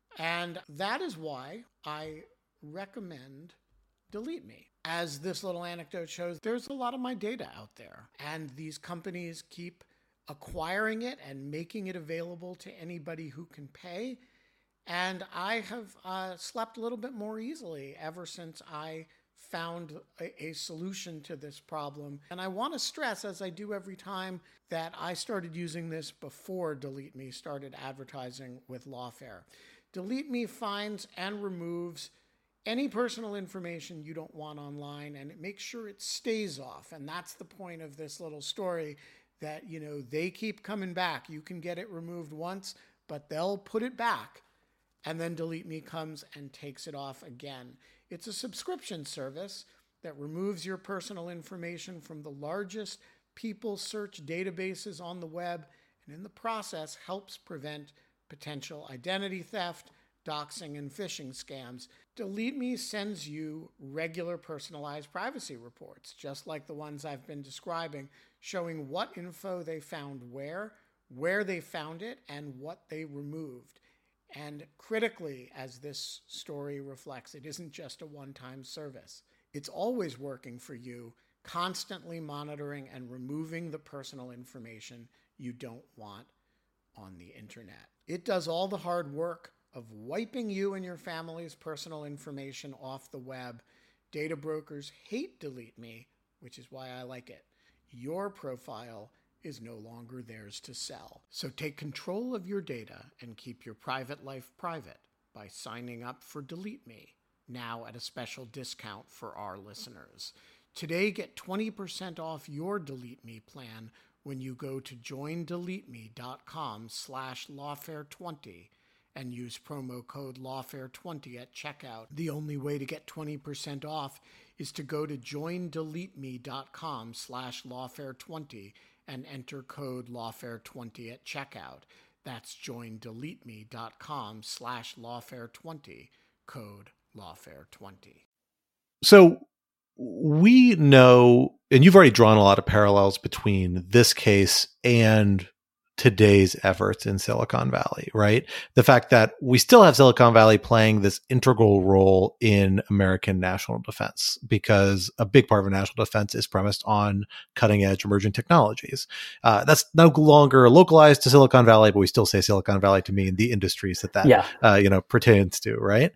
And that is why I recommend Delete Me. As this little anecdote shows, there's a lot of my data out there, and these companies keep acquiring it and making it available to anybody who can pay. And I have uh, slept a little bit more easily ever since I found a, a solution to this problem. And I want to stress, as I do every time, that I started using this before Delete Me started advertising with Lawfare. Delete Me finds and removes any personal information you don't want online, and it makes sure it stays off. And that's the point of this little story, that, you know, they keep coming back. You can get it removed once, but they'll put it back, and then Delete Me comes and takes it off again. It's a subscription service that removes your personal information from the largest people search databases on the web, and in the process helps prevent potential identity theft, doxing, and phishing scams. Delete Me sends you regular personalized privacy reports, just like the ones I've been describing, showing what info they found where, where they found it, and what they removed. And critically, as this story reflects, it isn't just a one-time service. It's always working for you, constantly monitoring and removing the personal information you don't want on the internet. It does all the hard work of wiping you and your family's personal information off the web. Data brokers hate Delete Me, which is why I like it. Your profile is no longer theirs to sell. So take control of your data and keep your private life private by signing up for Delete Me, now at a special discount for our listeners. Today, get twenty percent off your Delete Me plan when you go to joindeleteme.com slash lawfare20 and use promo code lawfare twenty at checkout. The only way to get twenty percent off is to go to joindeleteme.com slash lawfare20 and enter code lawfare twenty at checkout. That's joindeleteme.com slash lawfare20, code lawfare twenty. So we know, and you've already drawn a lot of parallels between this case and today's efforts in Silicon Valley, right? The fact that we still have Silicon Valley playing this integral role in American national defense, because a big part of national defense is premised on cutting edge emerging technologies. Uh, that's no longer localized to Silicon Valley, but we still say Silicon Valley to mean the industries that that, yeah. uh, you know, pertains to, right?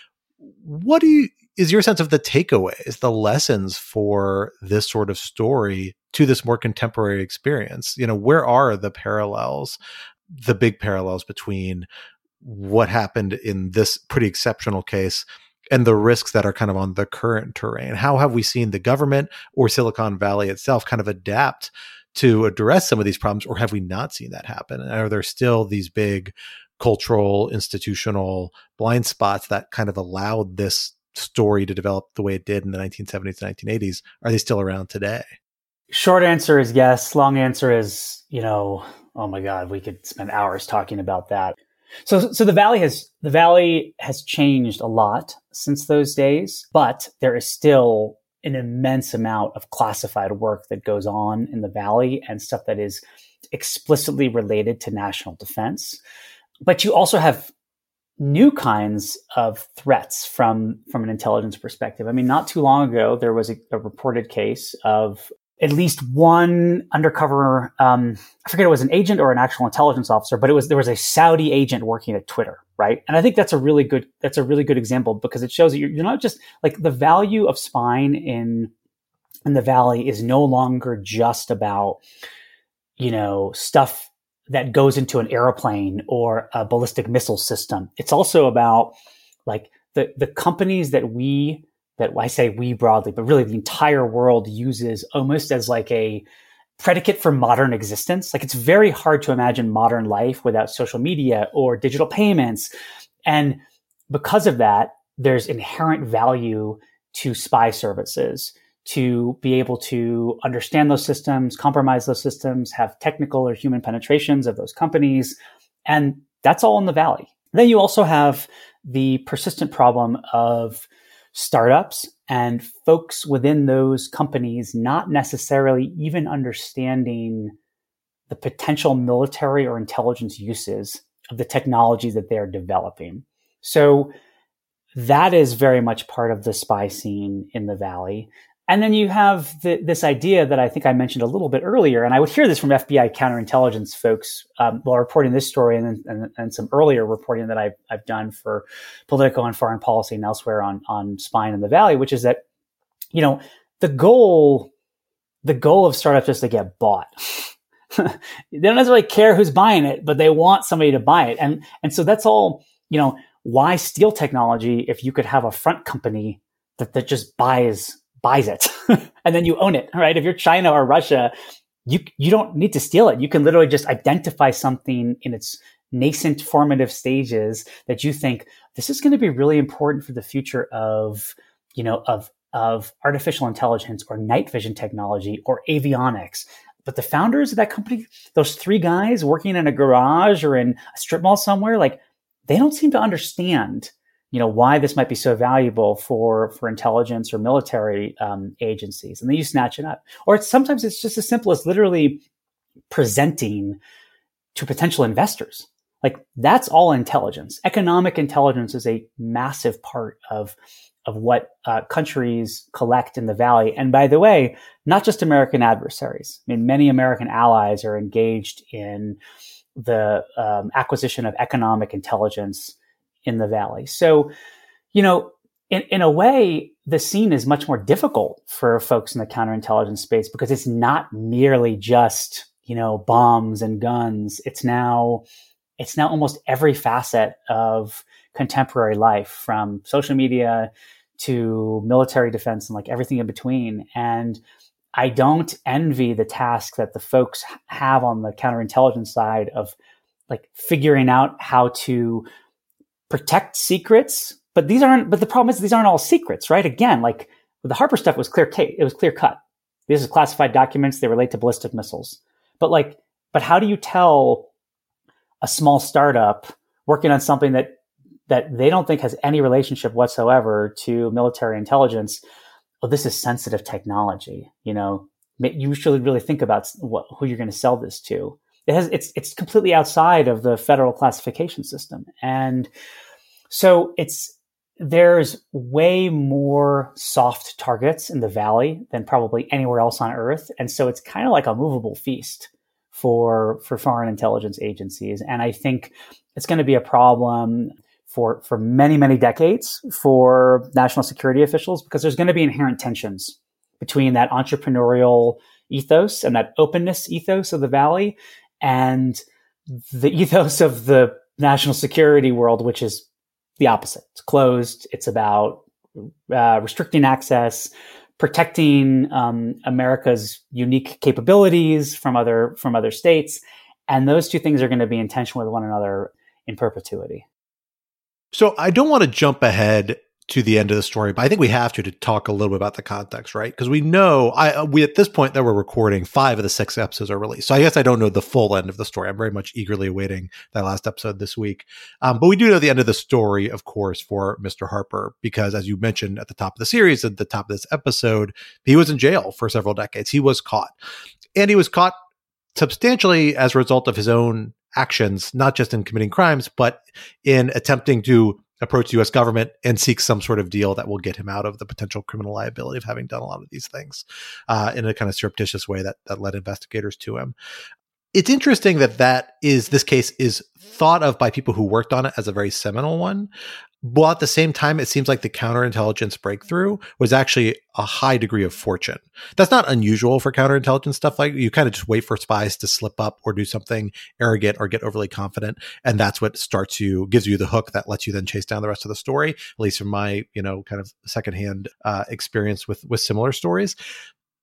What do you, is your sense of the takeaways, the lessons for this sort of story to this more contemporary experience? You know, where are the parallels, the big parallels between what happened in this pretty exceptional case and the risks that are kind of on the current terrain? How have we seen the government or Silicon Valley itself kind of adapt to address some of these problems, or have we not seen that happen? And are there still these big cultural, institutional blind spots that kind of allowed this story to develop the way it did in the nineteen seventies and nineteen eighties? Are they still around today? Short answer is yes. Long answer is, you know, oh my God, we could spend hours talking about that. So, so the Valley has, the Valley has changed a lot since those days, but there is still an immense amount of classified work that goes on in the Valley and stuff that is explicitly related to national defense. But you also have new kinds of threats from, from an intelligence perspective. I mean, not too long ago, there was a, a reported case of at least one undercover, um, I forget it was an agent or an actual intelligence officer, but it was, there was a Saudi agent working at Twitter, right? And I think that's a really good, that's a really good example, because it shows that you're, you're not just like, the value of spying in, in the Valley is no longer just about, you know, stuff that goes into an airplane or a ballistic missile system. It's also about like the, the companies that we, that I say we broadly, but really the entire world uses almost as like a, predicate for modern existence. Like, it's very hard to imagine modern life without social media or digital payments. And because of that, there's inherent value to spy services to be able to understand those systems, compromise those systems, have technical or human penetrations of those companies. And that's all in the Valley. Then you also have the persistent problem of startups and folks within those companies not necessarily even understanding the potential military or intelligence uses of the technology that they're developing. So that is very much part of the spy scene in the Valley. And then you have the, this idea that I think I mentioned a little bit earlier, and I would hear this from F B I counterintelligence folks um, while reporting this story, and, and, and some earlier reporting that I've, I've done for Politico and Foreign Policy and elsewhere on, on spying in the Valley, which is that, you know, the goal, the goal of startups is to get bought. They don't necessarily care who's buying it, but they want somebody to buy it. And, and so that's all, you know, why steal technology if you could have a front company that, that just buys buys it and then you own it, right? If you're China or Russia, you you don't need to steal it. You can literally just identify something in its nascent formative stages that you think this is going to be really important for the future of, you know, of of artificial intelligence or night vision technology or avionics. But the founders of that company, those three guys working in a garage or in a strip mall somewhere, like, they don't seem to understand, you know, why this might be so valuable for, for intelligence or military um, agencies. And then you snatch it up. Or it's, sometimes it's just as simple as literally presenting to potential investors. Like, that's all intelligence. Economic intelligence is a massive part of, of what uh, countries collect in the Valley. And by the way, not just American adversaries. I mean, many American allies are engaged in the um, acquisition of economic intelligence in the Valley. So, you know, in, in a way, the scene is much more difficult for folks in the counterintelligence space because it's not merely just, you know, bombs and guns. It's now, it's now almost every facet of contemporary life, from social media to military defense and like everything in between. And I don't envy the task that the folks have on the counterintelligence side of like figuring out how to protect secrets. But these aren't, but the problem is these aren't all secrets, right? Again, like the Harper stuff was clear, it was clear cut. These are classified documents. They relate to ballistic missiles. But like, but how do you tell a small startup working on something that, that they don't think has any relationship whatsoever to military intelligence? Oh, this is sensitive technology. You know, you should really think about what, who you're going to sell this to. It has, it's, it's completely outside of the federal classification system. And so it's, there's way more soft targets in the Valley than probably anywhere else on Earth. And so it's kind of like a movable feast for, for foreign intelligence agencies. And I think it's going to be a problem for, for many, many decades for national security officials, because there's going to be inherent tensions between that entrepreneurial ethos and that openness ethos of the Valley and the ethos of the national security world, which is the opposite. It's closed. It's about uh, restricting access, protecting um, America's unique capabilities from other from other states. And those two things are going to be in tension with one another in perpetuity. So I don't want to jump ahead to the end of the story, but I think we have to to talk a little bit about the context, right? Because we know, I we at this point that we're recording, five of the six episodes are released. So I guess I don't know the full end of the story. I'm very much eagerly awaiting that last episode this week. Um, but we do know the end of the story, of course, for Mister Harper, because as you mentioned at the top of the series, at the top of this episode, he was in jail for several decades. He was caught. And he was caught substantially as a result of his own actions, not just in committing crimes, but in attempting to approach the U S government and seek some sort of deal that will get him out of the potential criminal liability of having done a lot of these things uh, in a kind of surreptitious way that, that led investigators to him. It's interesting that that is, this case is thought of by people who worked on it as a very seminal one. But at the same time, it seems like the counterintelligence breakthrough was actually a high degree of fortune. That's not unusual for counterintelligence stuff. Like, you kind of just wait for spies to slip up or do something arrogant or get overly confident. And that's what starts you, gives you the hook that lets you then chase down the rest of the story, at least from my, you know, kind of secondhand uh, experience with, with similar stories.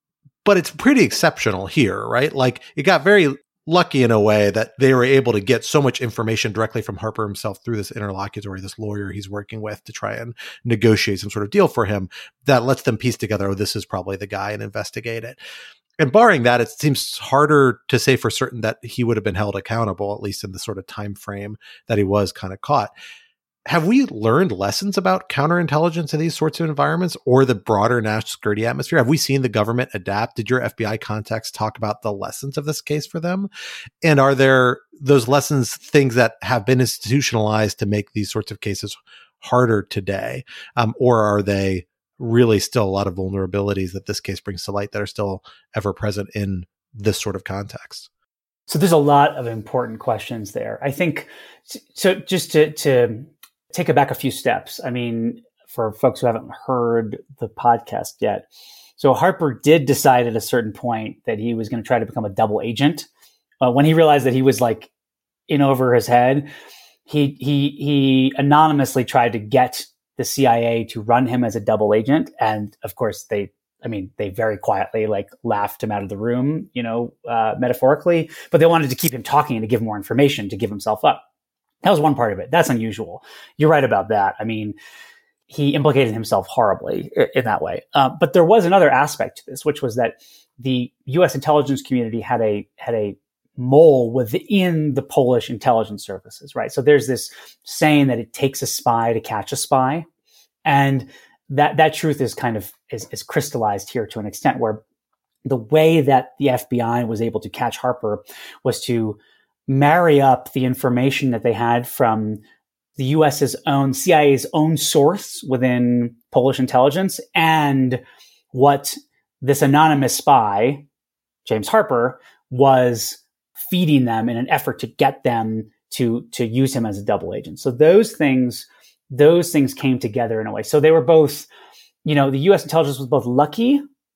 but it's pretty exceptional here, right? Like it got very lucky in a way that they were able to get so much information directly from Harper himself through this interlocutory, this lawyer he's working with to try and negotiate some sort of deal for him that lets them piece together, oh, this is probably the guy, and investigate it. And barring that, it seems harder to say for certain that he would have been held accountable, at least in the sort of time frame that he was kind of caught. Have we learned lessons about counterintelligence in these sorts of environments or the broader national security atmosphere? Have we seen the government adapt? Did your F B I contacts talk about the lessons of this case for them? And are there those lessons things that have been institutionalized to make these sorts of cases harder today? Um, or are they really still a lot of vulnerabilities that this case brings to light that are still ever present in this sort of context? So there's a lot of important questions there. I think, so just to, to take it back a few steps. I mean, for folks who haven't heard the podcast yet. So Harper did decide at a certain point that he was going to try to become a double agent. Uh, when he realized that he was like in over his head, he, he, he anonymously tried to get the C I A to run him as a double agent. And of course they, I mean, they very quietly like laughed him out of the room, you know, uh, metaphorically, but they wanted to keep him talking and to give more information to give himself up. That was one part of it. That's unusual. You're right about that. I mean, he implicated himself horribly in that way. Uh, but there was another aspect to this, which was that the U S intelligence community had a had a mole within the Polish intelligence services, right? So there's this saying that it takes a spy to catch a spy, and that that truth is kind of is, is crystallized here to an extent where the way that the F B I was able to catch Harper was to marry up the information that they had from the U S's own, C I A's own source within Polish intelligence and what this anonymous spy, James Harper, was feeding them in an effort to get them to, to use him as a double agent. So those things, those things came together in a way. So they were both, you know, the U S intelligence was both lucky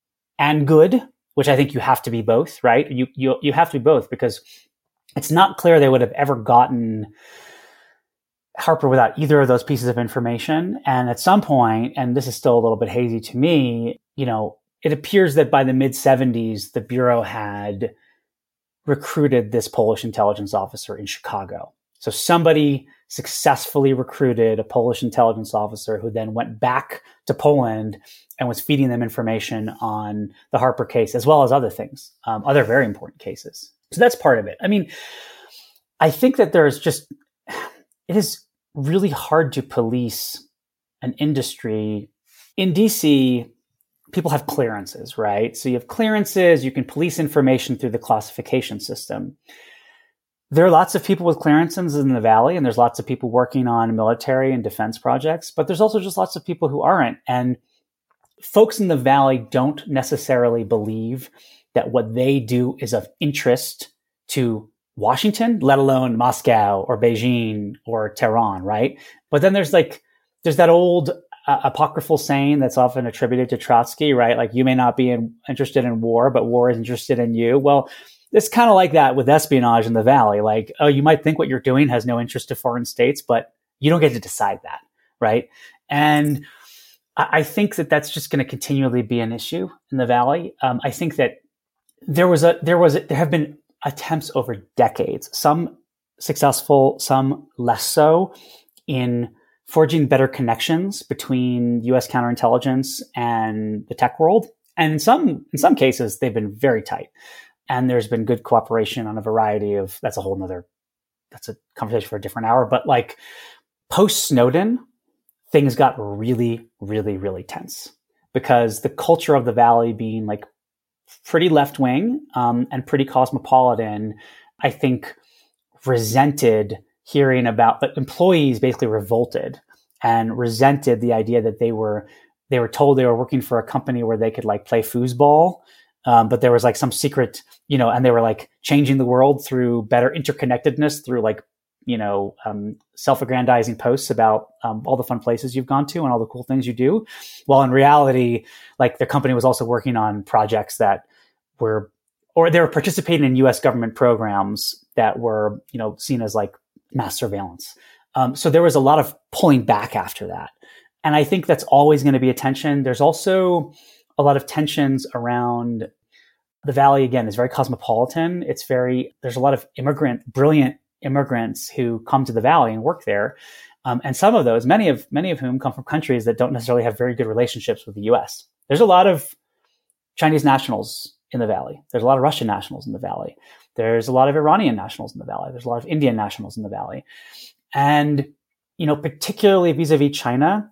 and good, which I think you have to be both, right? You, you, you have to be both because it's not clear they would have ever gotten Harper without either of those pieces of information. And at some point, and this is still a little bit hazy to me, you know, it appears that by the mid seventies, the Bureau had recruited this Polish intelligence officer in Chicago. So somebody successfully recruited a Polish intelligence officer who then went back to Poland and was feeding them information on the Harper case, as well as other things, um, other very important cases. So that's part of it. I mean, I think that there's just, it is really hard to police an industry. In D C, people have clearances, right? So you have clearances, you can police information through the classification system. There are lots of people with clearances in the Valley, and there's lots of people working on military and defense projects, but there's also just lots of people who aren't. And folks in the Valley don't necessarily believe that what they do is of interest to Washington, let alone Moscow or Beijing or Tehran, right? But then there's like, there's that old uh, apocryphal saying that's often attributed to Trotsky, right? Like, you may not be in, interested in war, but war is interested in you. Well, it's kind of like that with espionage in the Valley. Like, oh, you might think what you're doing has no interest to foreign states, but you don't get to decide that, right? And I, I think that that's just going to continually be an issue in the Valley. Um, I think that there was a, there was, a, there have been attempts over decades, some successful, some less so, in forging better connections between U S counterintelligence and the tech world. And in some, in some cases, they've been very tight. And there's been good cooperation on a variety of, that's a whole nother, that's a conversation for a different hour. But like post Snowden, things got really, really, really tense because the culture of the Valley being like pretty left wing um, and pretty cosmopolitan, I think resented hearing about, but employees basically revolted and resented the idea that they were, they were told they were working for a company where they could like play foosball. Um, but there was like some secret, you know, and they were like changing the world through better interconnectedness through like, you know, um, self-aggrandizing posts about um, all the fun places you've gone to and all the cool things you do. While in reality, like the company was also working on projects that were, or they were participating in U S government programs that were, you know, seen as like mass surveillance. Um, so there was a lot of pulling back after that. And I think that's always going to be a tension. There's also a lot of tensions around the Valley, again, is very cosmopolitan. It's very, there's a lot of immigrant, brilliant immigrants who come to the Valley and work there. Um, and some of those, many of, many of whom come from countries that don't necessarily have very good relationships with the U S. There's a lot of Chinese nationals in the Valley. There's a lot of Russian nationals in the Valley. There's a lot of Iranian nationals in the Valley. There's a lot of Indian nationals in the Valley. And, you know, particularly vis-a-vis China,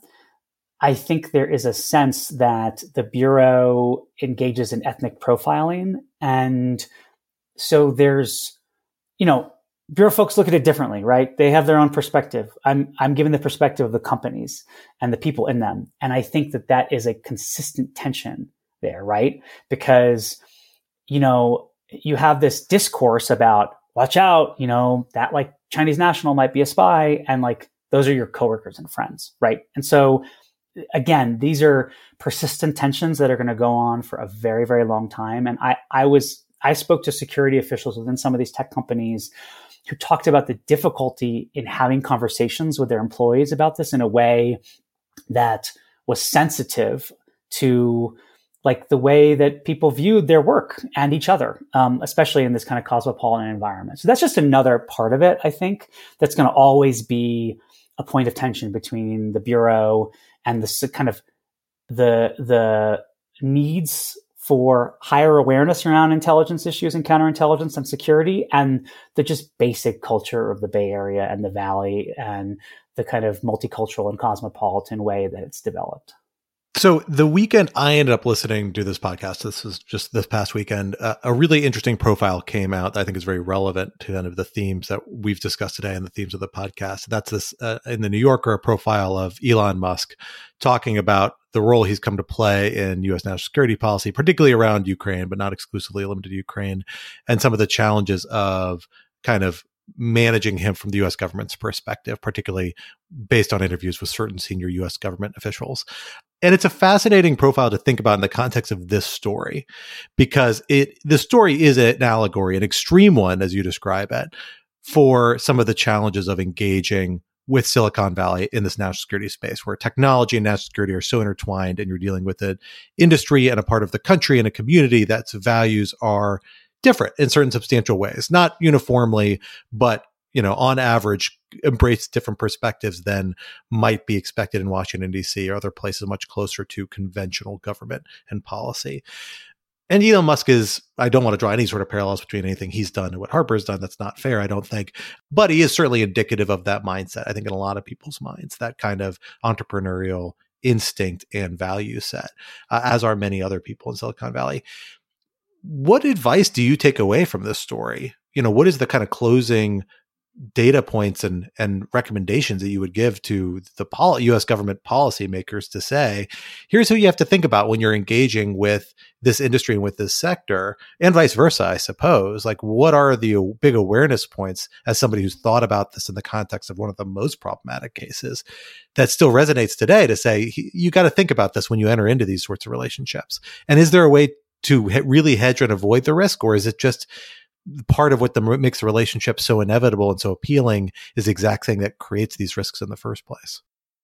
I think there is a sense that the Bureau engages in ethnic profiling. And so there's, you know, Bureau folks look at it differently, right? They have their own perspective. I'm, I'm giving the perspective of the companies and the people in them. And I think that that is a consistent tension there, right? Because, you know, you have this discourse about, watch out, you know, that like Chinese national might be a spy. And like, those are your coworkers and friends, right? And so again, these are persistent tensions that are going to go on for a very, very long time. And I, I was, I spoke to security officials within some of these tech companies who talked about the difficulty in having conversations with their employees about this in a way that was sensitive to like the way that people viewed their work and each other, um, especially in this kind of cosmopolitan environment. So that's just another part of it, I think, that's going to always be a point of tension between the Bureau and the kind of the the needs for higher awareness around intelligence issues and counterintelligence and security, and the just basic culture of the Bay Area and the Valley and the kind of multicultural and cosmopolitan way that it's developed. So the weekend I ended up listening to this podcast, this was just this past weekend, uh, a really interesting profile came out that I think is very relevant to kind of the themes that we've discussed today and the themes of the podcast. That's this, uh, in the New Yorker, a profile of Elon Musk talking about the role he's come to play in U S national security policy, particularly around Ukraine, but not exclusively limited to Ukraine, and some of the challenges of kind of managing him from the U S government's perspective, particularly based on interviews with certain senior U S government officials. And it's a fascinating profile to think about in the context of this story, because it the story is an allegory, an extreme one, as you describe it, for some of the challenges of engaging with Silicon Valley in this national security space, where technology and national security are so intertwined, and you're dealing with an industry and a part of the country and a community that's values are different in certain substantial ways, not uniformly, but, you know, on average, embrace different perspectives than might be expected in Washington, D C or other places much closer to conventional government and policy. And Elon Musk is, I don't want to draw any sort of parallels between anything he's done and what Harper's done. That's not fair, I don't think. But he is certainly indicative of that mindset, I think, in a lot of people's minds, that kind of entrepreneurial instinct and value set, uh, as are many other people in Silicon Valley. What advice do you take away from this story? You know, what is the kind of closing data points and, and recommendations that you would give to the pol- U S government policymakers to say, here's who you have to think about when you're engaging with this industry and with this sector, and vice versa, I suppose? Like, what are the big awareness points, as somebody who's thought about this in the context of one of the most problematic cases, that still resonates today, to say, you got to think about this when you enter into these sorts of relationships? And is there a way to he- really hedge and avoid the risk, or is it just part of what the, makes the relationship so inevitable and so appealing is the exact thing that creates these risks in the first place?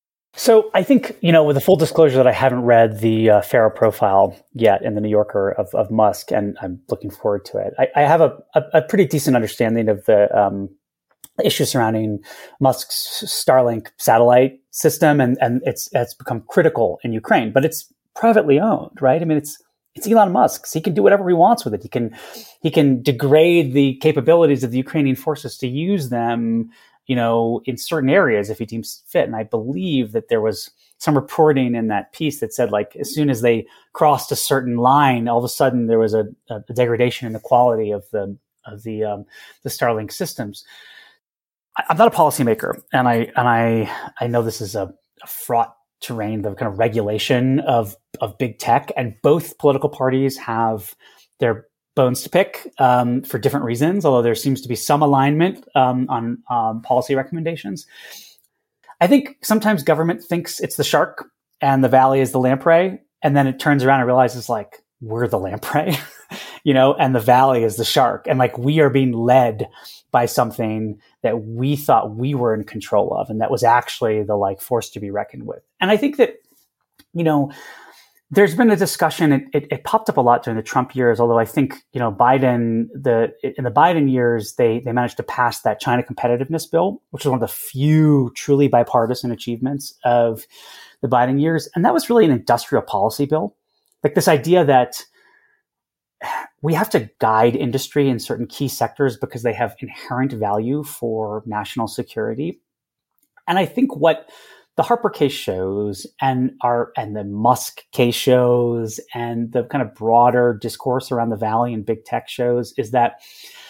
So I think, you know, with the full disclosure that I haven't read the uh, Farrow profile yet in the New Yorker of, of Musk, and I'm looking forward to it. I, I have a, a, a pretty decent understanding of the um, issues surrounding Musk's Starlink satellite system, and, and it's it's become critical in Ukraine, but it's privately owned, right? I mean, it's It's Elon Musk. So he can do whatever he wants with it. He can, he can degrade the capabilities of the Ukrainian forces to use them, you know, in certain areas if he deems fit. And I believe that there was some reporting in that piece that said, like, as soon as they crossed a certain line, all of a sudden there was a, a degradation in the quality of the of the um, the Starlink systems. I, I'm not a policymaker, and I and I I know this is a, a fraught terrain, the kind of regulation of, of big tech, and both political parties have their bones to pick um, for different reasons, although there seems to be some alignment um, on um, policy recommendations. I think sometimes government thinks it's the shark and the Valley is the lamprey, and then it turns around and realizes, like, we're the lamprey, you know, and the Valley is the shark. And like, we are being led by something that we thought we were in control of, and that was actually the like force to be reckoned with. And I think that, you know, There's been a discussion. It, it, it popped up a lot during the Trump years, although I think, you know, Biden, the in the Biden years, they they managed to pass that China competitiveness bill, which is one of the few truly bipartisan achievements of the Biden years. And that was really an industrial policy bill. Like this idea that we have to guide industry in certain key sectors because they have inherent value for national security. And I think what the Harper case shows and our and the Musk case shows and the kind of broader discourse around the Valley and big tech shows is that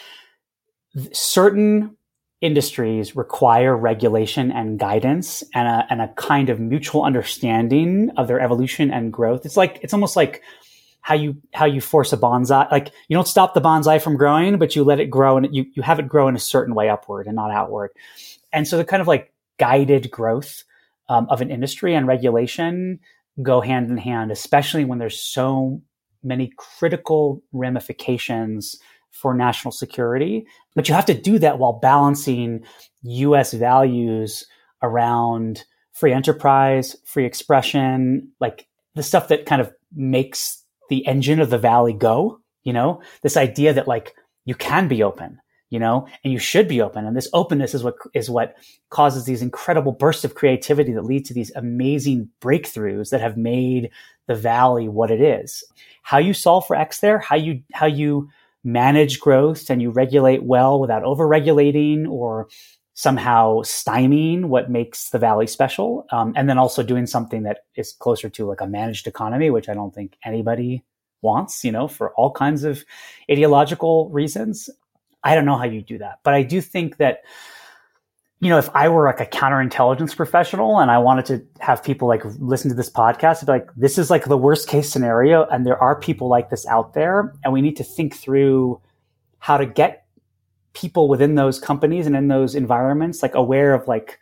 certain industries require regulation and guidance and a, and a kind of mutual understanding of their evolution and growth. It's like, it's almost like how you, how you force a bonsai. Like you don't stop the bonsai from growing, but you let it grow and you, you have it grow in a certain way upward and not outward. And so the kind of like guided growth um, of an industry and regulation go hand in hand, especially when there's so many critical ramifications for national security. But you have to do that while balancing U S values around free enterprise, free expression, like the stuff that kind of makes the engine of the Valley go, you know, this idea that like you can be open, you know, and you should be open. And this openness is what is what causes these incredible bursts of creativity that lead to these amazing breakthroughs that have made the Valley what it is. How you solve for X there, how you how you manage growth and you regulate well without over-regulating or somehow stymieing what makes the Valley special. Um, and then also doing something that is closer to like a managed economy, which I don't think anybody wants, you know, for all kinds of ideological reasons. I don't know how you do that, but I do think that, you know, if I were like a counterintelligence professional and I wanted to have people like listen to this podcast, I'd be like, this is like the worst case scenario. And there are people like this out there. And we need to think through how to get people within those companies and in those environments, like aware of like,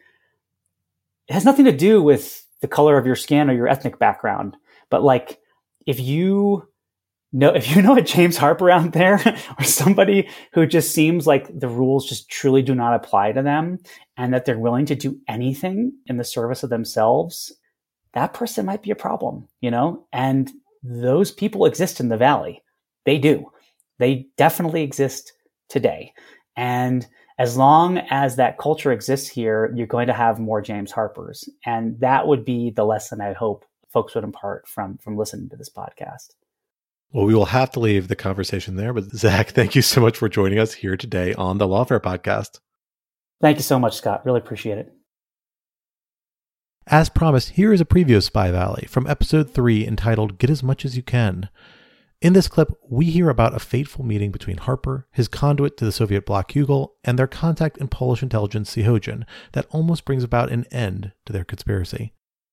it has nothing to do with the color of your skin or your ethnic background. But like, if you know, if you know a James Harper out there or somebody who just seems like the rules just truly do not apply to them and that they're willing to do anything in the service of themselves, that person might be a problem, you know? And those people exist in the Valley. They do. They definitely exist today. And as long as that culture exists here, you're going to have more James Harpers. And that would be the lesson I hope folks would impart from, from listening to this podcast. Well, we will have to leave the conversation there. But Zach, thank you so much for joining us here today on the Lawfare Podcast. Thank you so much, Scott. Really appreciate it. As promised, here is a preview of Spy Valley from episode three entitled Get As Much As You Can. In this clip, we hear about a fateful meeting between Harper, his conduit to the Soviet bloc Hugel, and their contact in Polish intelligence Sihojen that almost brings about an end to their conspiracy.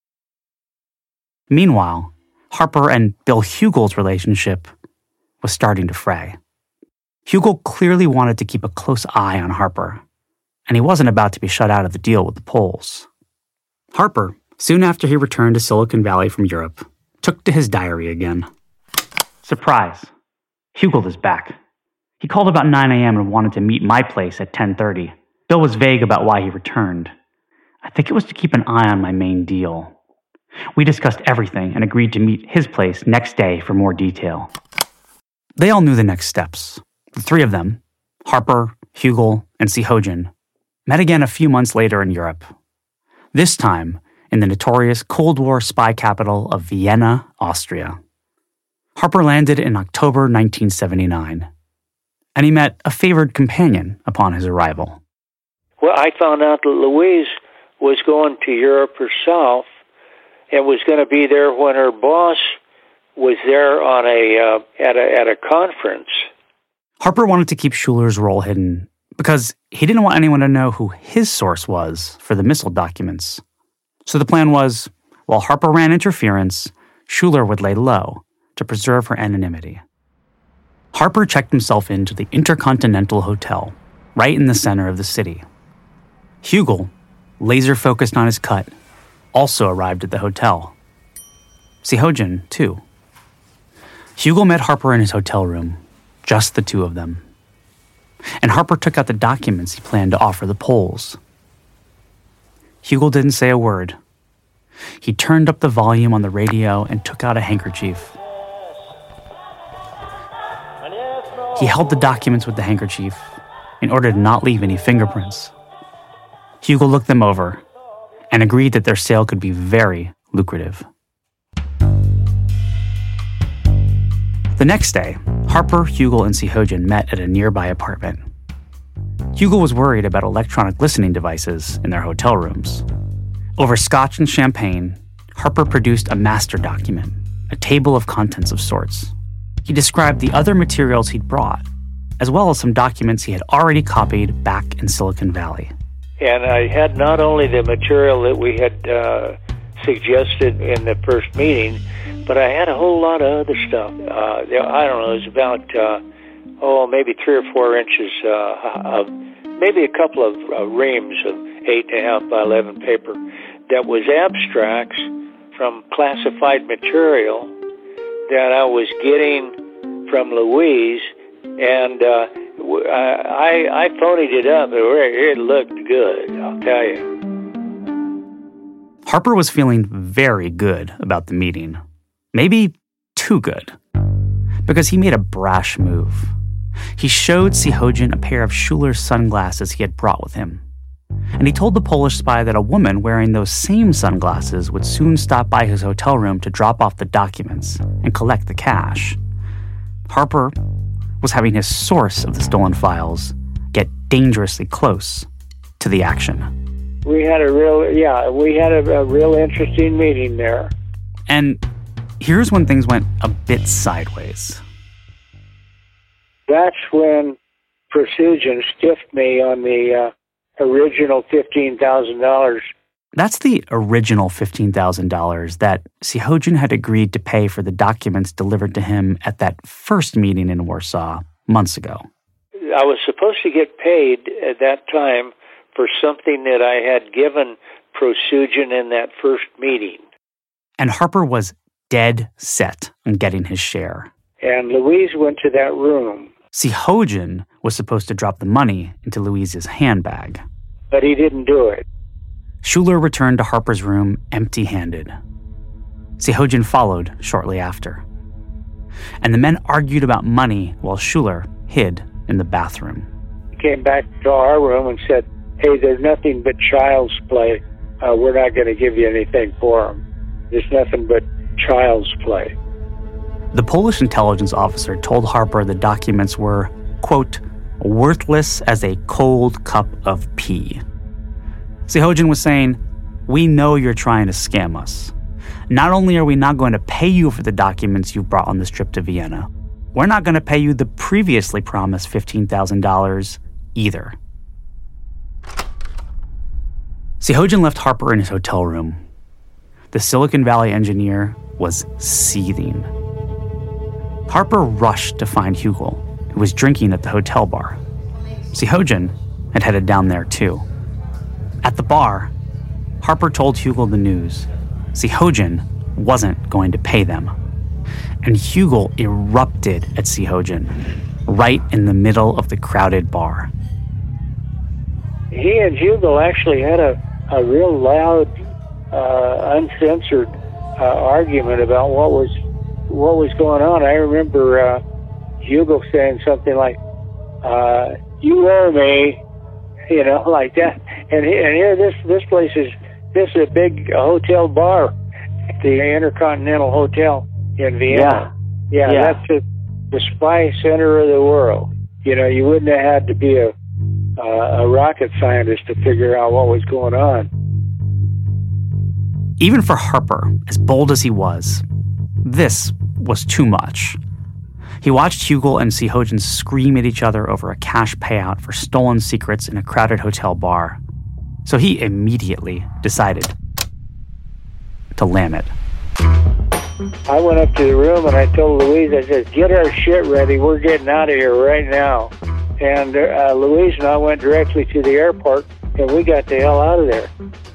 Meanwhile, Harper and Bill Hugel's relationship was starting to fray. Hugel clearly wanted to keep a close eye on Harper, and he wasn't about to be shut out of the deal with the Poles. Harper, soon after he returned to Silicon Valley from Europe, took to his diary again. Surprise! Hugel is back. He called about nine a.m. and wanted to meet my place at ten thirty. Bill was vague about why he returned. I think it was to keep an eye on my main deal. We discussed everything and agreed to meet his place next day for more detail. They all knew the next steps. The three of them, Harper, Hugel, and Sihojen, met again a few months later in Europe. This time in the notorious Cold War spy capital of Vienna, Austria. Harper landed in October nineteen seventy-nine, and he met a favored companion upon his arrival. Well, I found out that Louise was going to Europe herself and was going to be there when her boss was there on a uh, at a at a conference. Harper wanted to keep Schuler's role hidden because he didn't want anyone to know who his source was for the missile documents. So the plan was, while Harper ran interference, Schuler would lay low to preserve her anonymity. Harper checked himself into the Intercontinental Hotel, right in the center of the city. Hugel, laser-focused on his cut, also arrived at the hotel. Sihojen, too. Hugel met Harper in his hotel room, just the two of them. And Harper took out the documents he planned to offer the Poles. Hugel didn't say a word. He turned up the volume on the radio and took out a handkerchief. He held the documents with the handkerchief in order to not leave any fingerprints. Hugo looked them over and agreed that their sale could be very lucrative. The next day, Harper, Hugo, and Sihojin met at a nearby apartment. Hugo was worried about electronic listening devices in their hotel rooms. Over scotch and champagne, Harper produced a master document, a table of contents of sorts. He described the other materials he'd brought, as well as some documents he had already copied back in Silicon Valley. And I had not only the material that we had uh, suggested in the first meeting, but I had a whole lot of other stuff. Uh, I don't know, it was about, uh, oh, maybe three or four inches uh, of, maybe a couple of uh, reams of eight and a half by eleven paper that was abstracts from classified material that I was getting from Louise, and uh, I, I phonied it up. It looked good, I'll tell you. Harper was feeling very good about the meeting. Maybe too good. Because he made a brash move. He showed Sihojin a pair of Schuler's sunglasses he had brought with him. And he told the Polish spy that a woman wearing those same sunglasses would soon stop by his hotel room to drop off the documents and collect the cash. Harper was having his source of the stolen files get dangerously close to the action. We had a real, yeah, we had a, a real interesting meeting there. And here's when things went a bit sideways. That's when Precision stiffed me on the uh, original fifteen thousand dollars. That's the original fifteen thousand dollars that Sihojin had agreed to pay for the documents delivered to him at that first meeting in Warsaw months ago. I was supposed to get paid at that time for something that I had given Procision in that first meeting. And Harper was dead set on getting his share. And Louise went to that room. Sihojin was supposed to drop the money into Louise's handbag. But he didn't do it. Schuler returned to Harper's room empty-handed. Sihojin followed shortly after. And the men argued about money while Schuler hid in the bathroom. He came back to our room and said, hey, there's nothing but child's play. Uh, we're not going to give you anything for them. There's nothing but child's play. The Polish intelligence officer told Harper the documents were, quote, worthless as a cold cup of pee. Sihojin was saying, we know you're trying to scam us. Not only are we not going to pay you for the documents you brought on this trip to Vienna, we're not going to pay you the previously promised fifteen thousand dollars either. Sihojin left Harper in his hotel room. The Silicon Valley engineer was seething. Harper rushed to find Hugo, who was drinking at the hotel bar. Sihojin had headed down there too. At the bar, Harper told Hugo the news. Sihojin wasn't going to pay them. And Hugo erupted at Sihojin, right in the middle of the crowded bar. He and Hugo actually had a, a real loud, uh, uncensored uh, argument about what was what was going on. I remember uh, Hugo saying something like, uh, you owe me, you know, like that. And, and here, this this place is, this is a big hotel bar, the Intercontinental Hotel in Vienna. Yeah, yeah, yeah. That's a, the spy center of the world. You know, you wouldn't have had to be a, uh, a rocket scientist to figure out what was going on. Even for Harper, as bold as he was, this was too much. He watched Hugo and Sihojin scream at each other over a cash payout for stolen secrets in a crowded hotel bar. So he immediately decided to lam it. I went up to the room and I told Louise, I said, get our shit ready. We're getting out of here right now. And uh, Louise and I went directly to the airport and we got the hell out of there.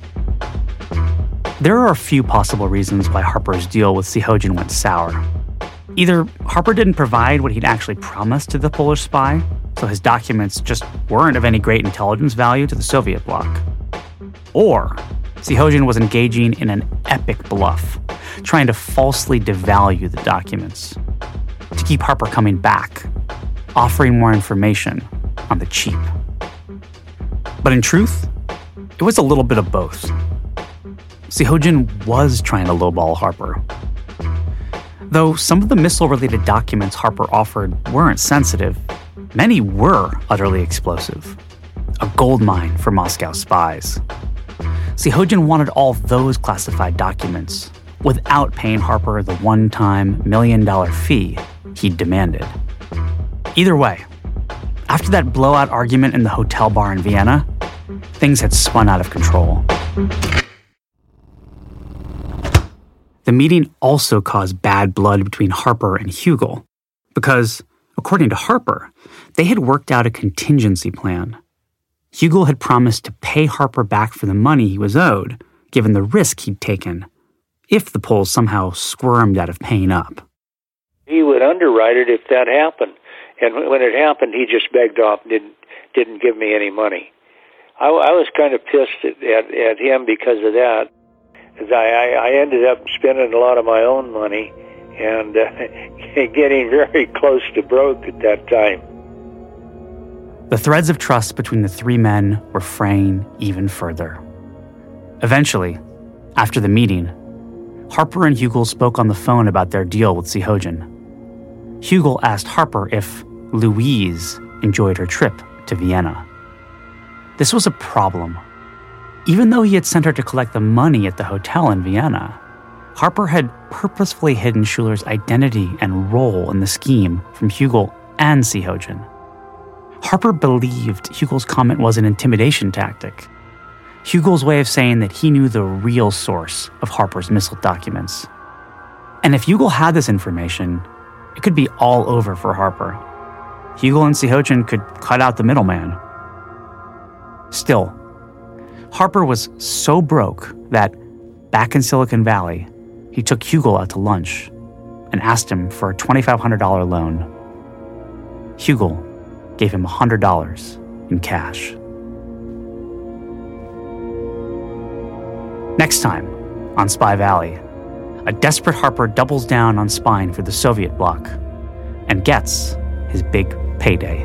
There are a few possible reasons why Harper's deal with Sihojin went sour. Either Harper didn't provide what he'd actually promised to the Polish spy, so his documents just weren't of any great intelligence value to the Soviet bloc. Or Sihojin was engaging in an epic bluff, trying to falsely devalue the documents to keep Harper coming back, offering more information on the cheap. But in truth, it was a little bit of both. Sihojin was trying to lowball Harper. Though some of the missile-related documents Harper offered weren't sensitive, many were utterly explosive. A goldmine for Moscow spies. Sihojin wanted all those classified documents without paying Harper the one-time million-dollar fee he'd demanded. Either way, after that blowout argument in the hotel bar in Vienna, things had spun out of control. The meeting also caused bad blood between Harper and Hugel, because, according to Harper, they had worked out a contingency plan. Hugel had promised to pay Harper back for the money he was owed, given the risk he'd taken, if the Poles somehow squirmed out of paying up. He would underwrite it if that happened. And when it happened, he just begged off and didn't, didn't give me any money. I, I was kind of pissed at, at, at him because of that. I, I ended up spending a lot of my own money and uh, getting very close to broke at that time. The threads of trust between the three men were fraying even further. Eventually, after the meeting, Harper and Hugel spoke on the phone about their deal with Sihojin. Hugel asked Harper if Louise enjoyed her trip to Vienna. This was a problem. Even though he had sent her to collect the money at the hotel in Vienna, Harper had purposefully hidden Schuller's identity and role in the scheme from Hugel and Sihojin. Harper believed Hugel's comment was an intimidation tactic, Hugel's way of saying that he knew the real source of Harper's missile documents. And if Hugel had this information, it could be all over for Harper. Hugel and Sihojin could cut out the middleman. Still, Harper was so broke that, back in Silicon Valley, he took Hugel out to lunch and asked him for a twenty-five hundred dollars loan. Hugel gave him one hundred dollars in cash. Next time, on Spy Valley, a desperate Harper doubles down on spying for the Soviet bloc and gets his big payday.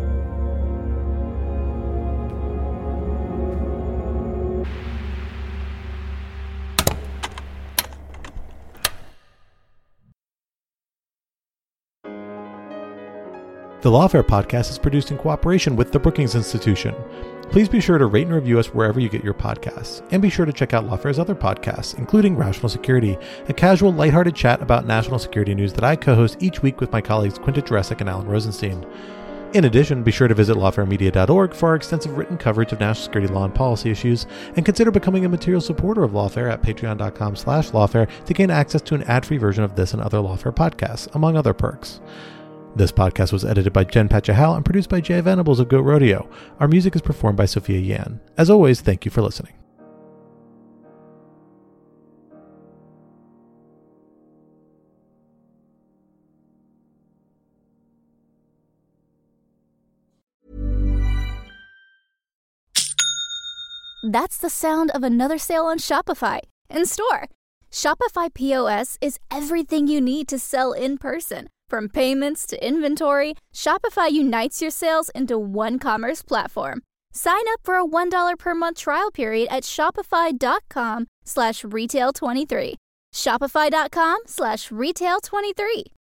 The Lawfare podcast is produced in cooperation with the Brookings Institution. Please be sure to rate and review us wherever you get your podcasts, and be sure to check out Lawfare's other podcasts, including Rational Security, a casual, lighthearted chat about national security news that I co-host each week with my colleagues Quinta Jurecic and Alan Rosenstein. In addition, be sure to visit lawfare media dot org for our extensive written coverage of national security law and policy issues, and consider becoming a material supporter of Lawfare at patreon dot com slash lawfare to gain access to an ad-free version of this and other Lawfare podcasts, among other perks. This podcast was edited by Jen Patchahal and produced by Jay Venables of Goat Rodeo. Our music is performed by Sophia Yan. As always, thank you for listening. That's the sound of another sale on Shopify in store. Shopify P O S is everything you need to sell in person. From payments to inventory, Shopify unites your sales into one commerce platform. Sign up for a one dollar per month trial period at shopify.com slash retail23. Shopify.com slash retail23.